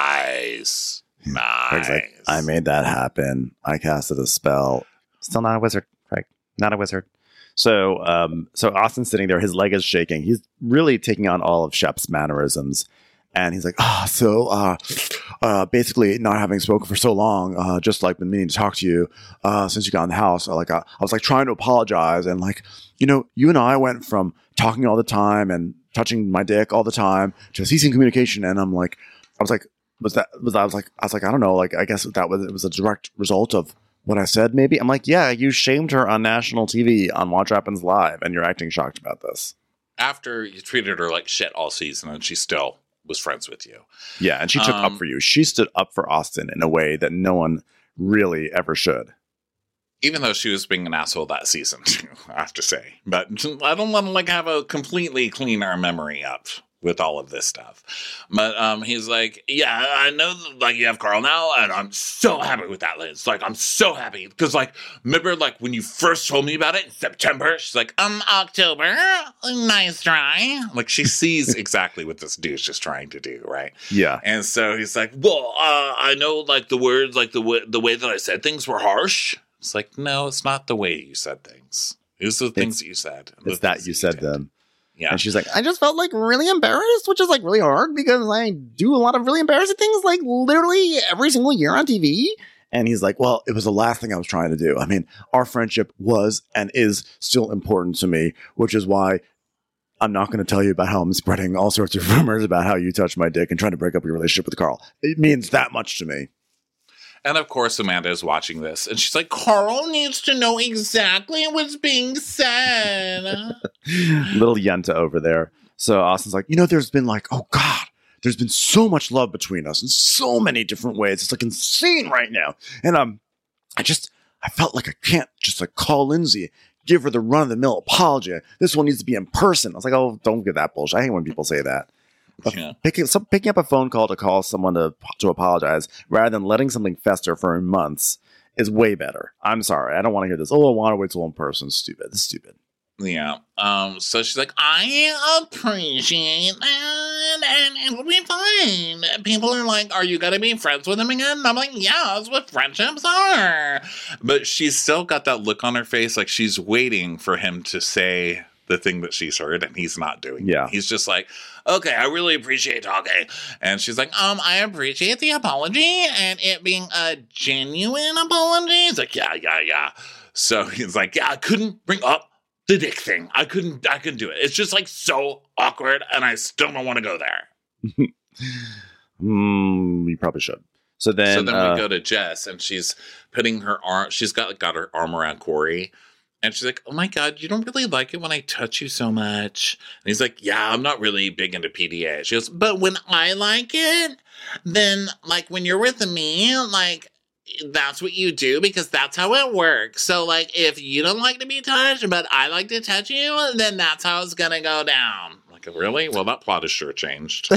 Nice. Nice. Like, I made that happen. I casted a spell. Still not a wizard, Craig. Not a wizard. So, um, so Austin's sitting there. His leg is shaking. He's really taking on all of Shep's mannerisms. And he's like, ah, oh, so, uh, uh, basically not having spoken for so long, uh, just like been meaning to talk to you, uh, since you got in the house. Uh, like, I, I was like trying to apologize. And like, you know, you and I went from talking all the time and touching my dick all the time to ceasing communication. And I'm like, I was like, was that, was I was like, I was like, I don't know. Like, I guess that was, it was a direct result of what I said, maybe. I'm like, yeah, you shamed her on national T V on Watch Happens Live, and you're acting shocked about this. After you treated her like shit all season, and she still was friends with you. Yeah, and she took um, up for you. She stood up for Austin in a way that no one really ever should. Even though she was being an asshole that season, I have to say. But I don't want to like have a completely clean our memory up with all of this stuff. But um, he's like, yeah, I know like you have Carl now, and I'm so happy with that, Liz. Like, I'm so happy. Because, like, remember, like, when you first told me about it in September, she's like, um, October, nice try. Like, she sees exactly what this douche is trying to do, right? Yeah. And so he's like, well, uh, I know, like, the words, like, the, w- the way that I said things were harsh. It's like, no, it's not the way you said things. These are the things it's, that you said. It's that you said them. Yeah. And she's like, I just felt like really embarrassed, which is like really hard because I do a lot of really embarrassing things like literally every single year on T V. And he's like, well, it was the last thing I was trying to do. I mean, our friendship was and is still important to me, which is why I'm not going to tell you about how I'm spreading all sorts of rumors about how you touched my dick and trying to break up your relationship with Carl. It means that much to me. And of course, Amanda is watching this, and she's like, Carl needs to know exactly what's being said. Little Yenta over there. So Austin's like, you know, there's been like, oh God, there's been so much love between us in so many different ways. It's like insane right now. And um, I just, I felt like I can't just like call Lindsay, give her the run of the mill apology. This one needs to be in person. I was like, oh, don't get that bullshit. I hate when people say that. Yeah. Picking, some, picking up a phone call to call someone to to apologize rather than letting something fester for months is way better. I'm sorry. I don't want to hear this. Oh, I want to wait till in person. Stupid. It's stupid. Yeah. Um. So she's like, I appreciate that, and it'll be fine. People are like, are you going to be friends with him again? And I'm like, yeah, that's what friendships are. But she's still got that look on her face like she's waiting for him to say the thing that she's heard, and he's not doing yeah. it. He's just like, okay, I really appreciate talking. And she's like, um, I appreciate the apology and it being a genuine apology. He's like, yeah, yeah, yeah. So he's like, yeah, I couldn't bring up the dick thing. I couldn't, I couldn't do it. It's just like so awkward, and I still don't want to go there. mm, you probably should. So then, so then uh, we go to Jess, and she's putting her arm, she's got, got her arm around Corey. And she's like, oh my God, you don't really like it when I touch you so much. And he's like, yeah, I'm not really big into P D A. She goes, but when I like it, then like when you're with me, like that's what you do because that's how it works. So like if you don't like to be touched, but I like to touch you, then that's how it's going to go down. I'm like, really? Well, that plot is sure changed.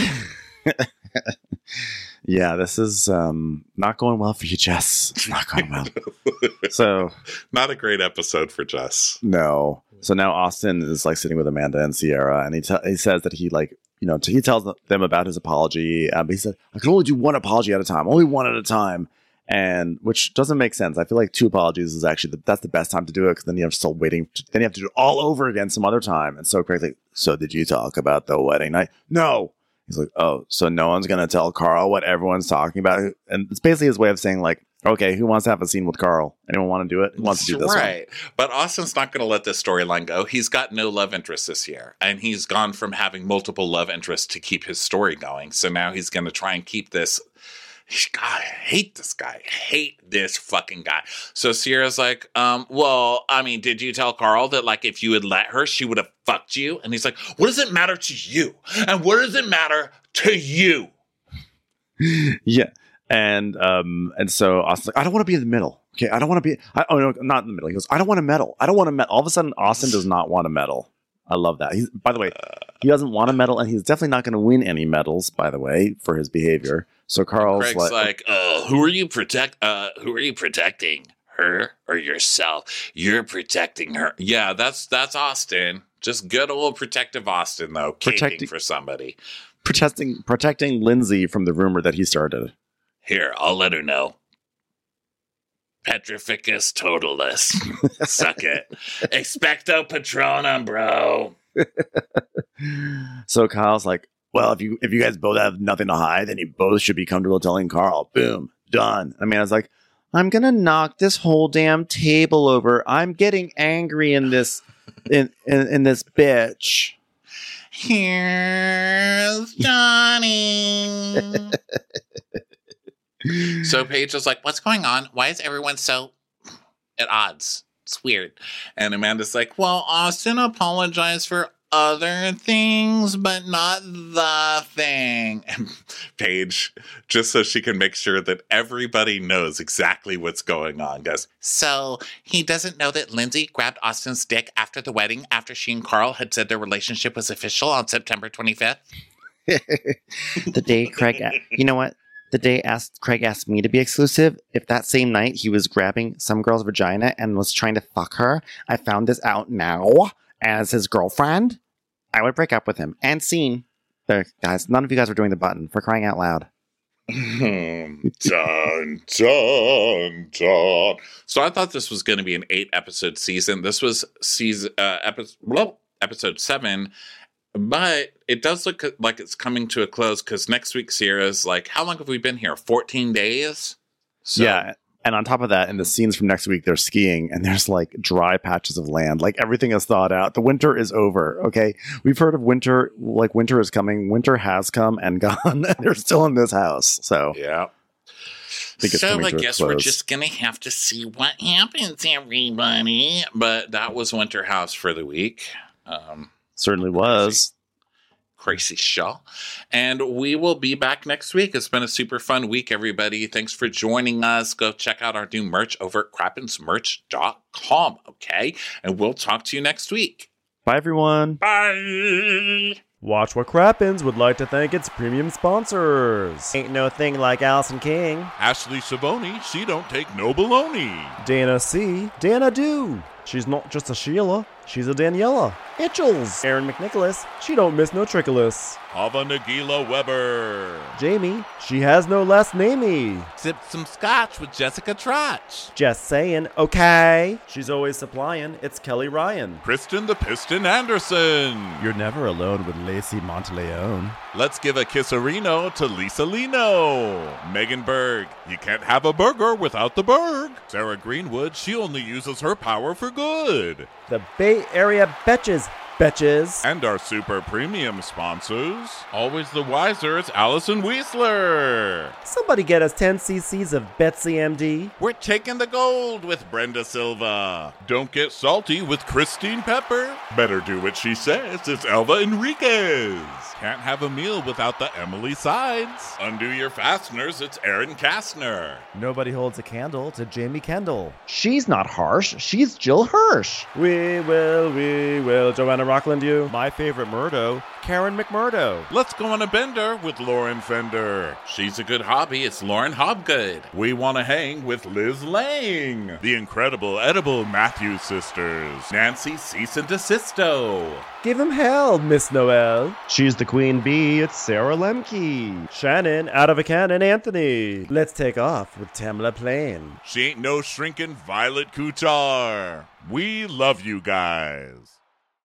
Yeah, this is um, not going well for you, Jess. It's not going well. So, not a great episode for Jess. No. So now Austin is like sitting with Amanda and Sierra, and he t- he says that he like you know he tells them about his apology. Um, he said, "I can only do one apology at a time, only one at a time," and which doesn't make sense. I feel like two apologies is actually the, that's the best time to do it because then you have to still waiting. To, then you have to do it all over again some other time. And so crazy. So did you talk about the wedding night? No. He's like, oh, so no one's going to tell Carl what everyone's talking about? And it's basically his way of saying, like, okay, who wants to have a scene with Carl? Anyone want to do it? Who wants to do this right. one? But Austin's not going to let this storyline go. He's got no love interest this year. And he's gone from having multiple love interests to keep his story going. So now he's going to try and keep this. God, I hate this guy. I hate this fucking guy. So Sierra's like, um, well, I mean, did you tell Carl that, like, if you had let her, she would have fucked you? And he's like, what does it matter to you? And what does it matter to you? Yeah. And um, and so Austin's like, I don't want to be in the middle. Okay, I don't want to be. I, oh no, not in the middle. He goes, I don't want to medal. I don't want to medal. All of a sudden, Austin does not want to medal. I love that. He's, by the way, he doesn't want to medal, and he's definitely not going to win any medals. By the way, for his behavior. So Carl's Craig's like, like, uh, who are you protect? Uh, who are you protecting? Her or yourself? You're protecting her. Yeah, that's that's Austin. Just good old protective Austin, though, caping Protecting- for somebody. protecting protecting Lindsay from the rumor that he started. Here, I'll let her know. Petrificus totalis. Suck it. Expecto Patronum, bro. So Kyle's like, well, if you if you guys both have nothing to hide, then you both should be comfortable telling Carl. Boom, done. I mean, I was like, I'm gonna knock this whole damn table over. I'm getting angry in this in in, in this bitch. Here's Johnny. So Paige was like, what's going on? Why is everyone so at odds? It's weird. And Amanda's like, well, Austin apologized for other things, but not the thing. And Paige, just so she can make sure that everybody knows exactly what's going on, goes, so he doesn't know that Lindsay grabbed Austin's dick after the wedding, after she and Carl had said their relationship was official on September twenty-fifth? The day Craig, you know what? The day asked Craig asked me to be exclusive, if that same night he was grabbing some girl's vagina and was trying to fuck her, I found this out now as his girlfriend, I would break up with him. And scene. There, guys, none of you guys are doing the button, for crying out loud. dun, dun, dun. So I thought this was going to be an eight episode season. This was season uh, episode, well, episode seven. But it does look like it's coming to a close because next week Sierra's like, how long have we been here? fourteen days? So, yeah. And on top of that, in the scenes from next week, they're skiing and there's like dry patches of land. Like everything is thawed out. The winter is over. Okay. We've heard of winter, like winter is coming. Winter has come and gone. And they're still in this house. So, yeah. I think it's so coming I to a guess we're close. just going to have to see what happens, everybody. But that was Winter House for the week. Um, Certainly was. Crazy show. And we will be back next week. It's been a super fun week, everybody. Thanks for joining us. Go check out our new merch over at crappens merch dot com, okay? And we'll talk to you next week. Bye, everyone. Bye! Watch What Crappens would like to thank its premium sponsors. Ain't no thing like Allison King. Ashley Savoni, she don't take no baloney. Dana C. Dana Do. She's not just a Sheila, she's a Daniela. Itchels. Aaron McNicholas. She don't miss no trickolas. Hava Nagila Weber. Jamie. She has no last namey. Sipped some scotch with Jessica Trotch. Just saying, okay. She's always supplying. It's Kelly Ryan. Kristen the Piston Anderson. You're never alone with Lacey Monteleone. Let's give a kisserino to Lisa Lino. Megan Berg. You can't have a burger without the Berg. Sarah Greenwood. She only uses her power for good. The Bay Area Betches. Betches. And our super premium sponsors. Always the wiser, it's Allison Weisler. Somebody get us ten cc's of Betsy M D. We're taking the gold with Brenda Silva. Don't get salty with Christine Pepper. Better do what she says, it's Elva Enriquez. Can't have a meal without the Emily Sides. Undo your fasteners, it's Aaron Kastner. Nobody holds a candle to Jamie Kendall. She's not harsh. She's Jill Hirsch. We will, we will, Joanna Rockland, you. My favorite Murdo, Karen McMurdo. Let's go on a bender with Lauren Fender. She's a good hobby. It's Lauren Hobgood. We want to hang with Liz Lang. The incredible edible Matthews sisters. Nancy Cease and Desisto. Give him hell, Miss Noel. She's the queen bee, it's Sarah Lemke. Shannon, out of a cannon, Anthony. Let's take off with Tamla Plain. She ain't no shrinking Violet Kuchar. We love you guys.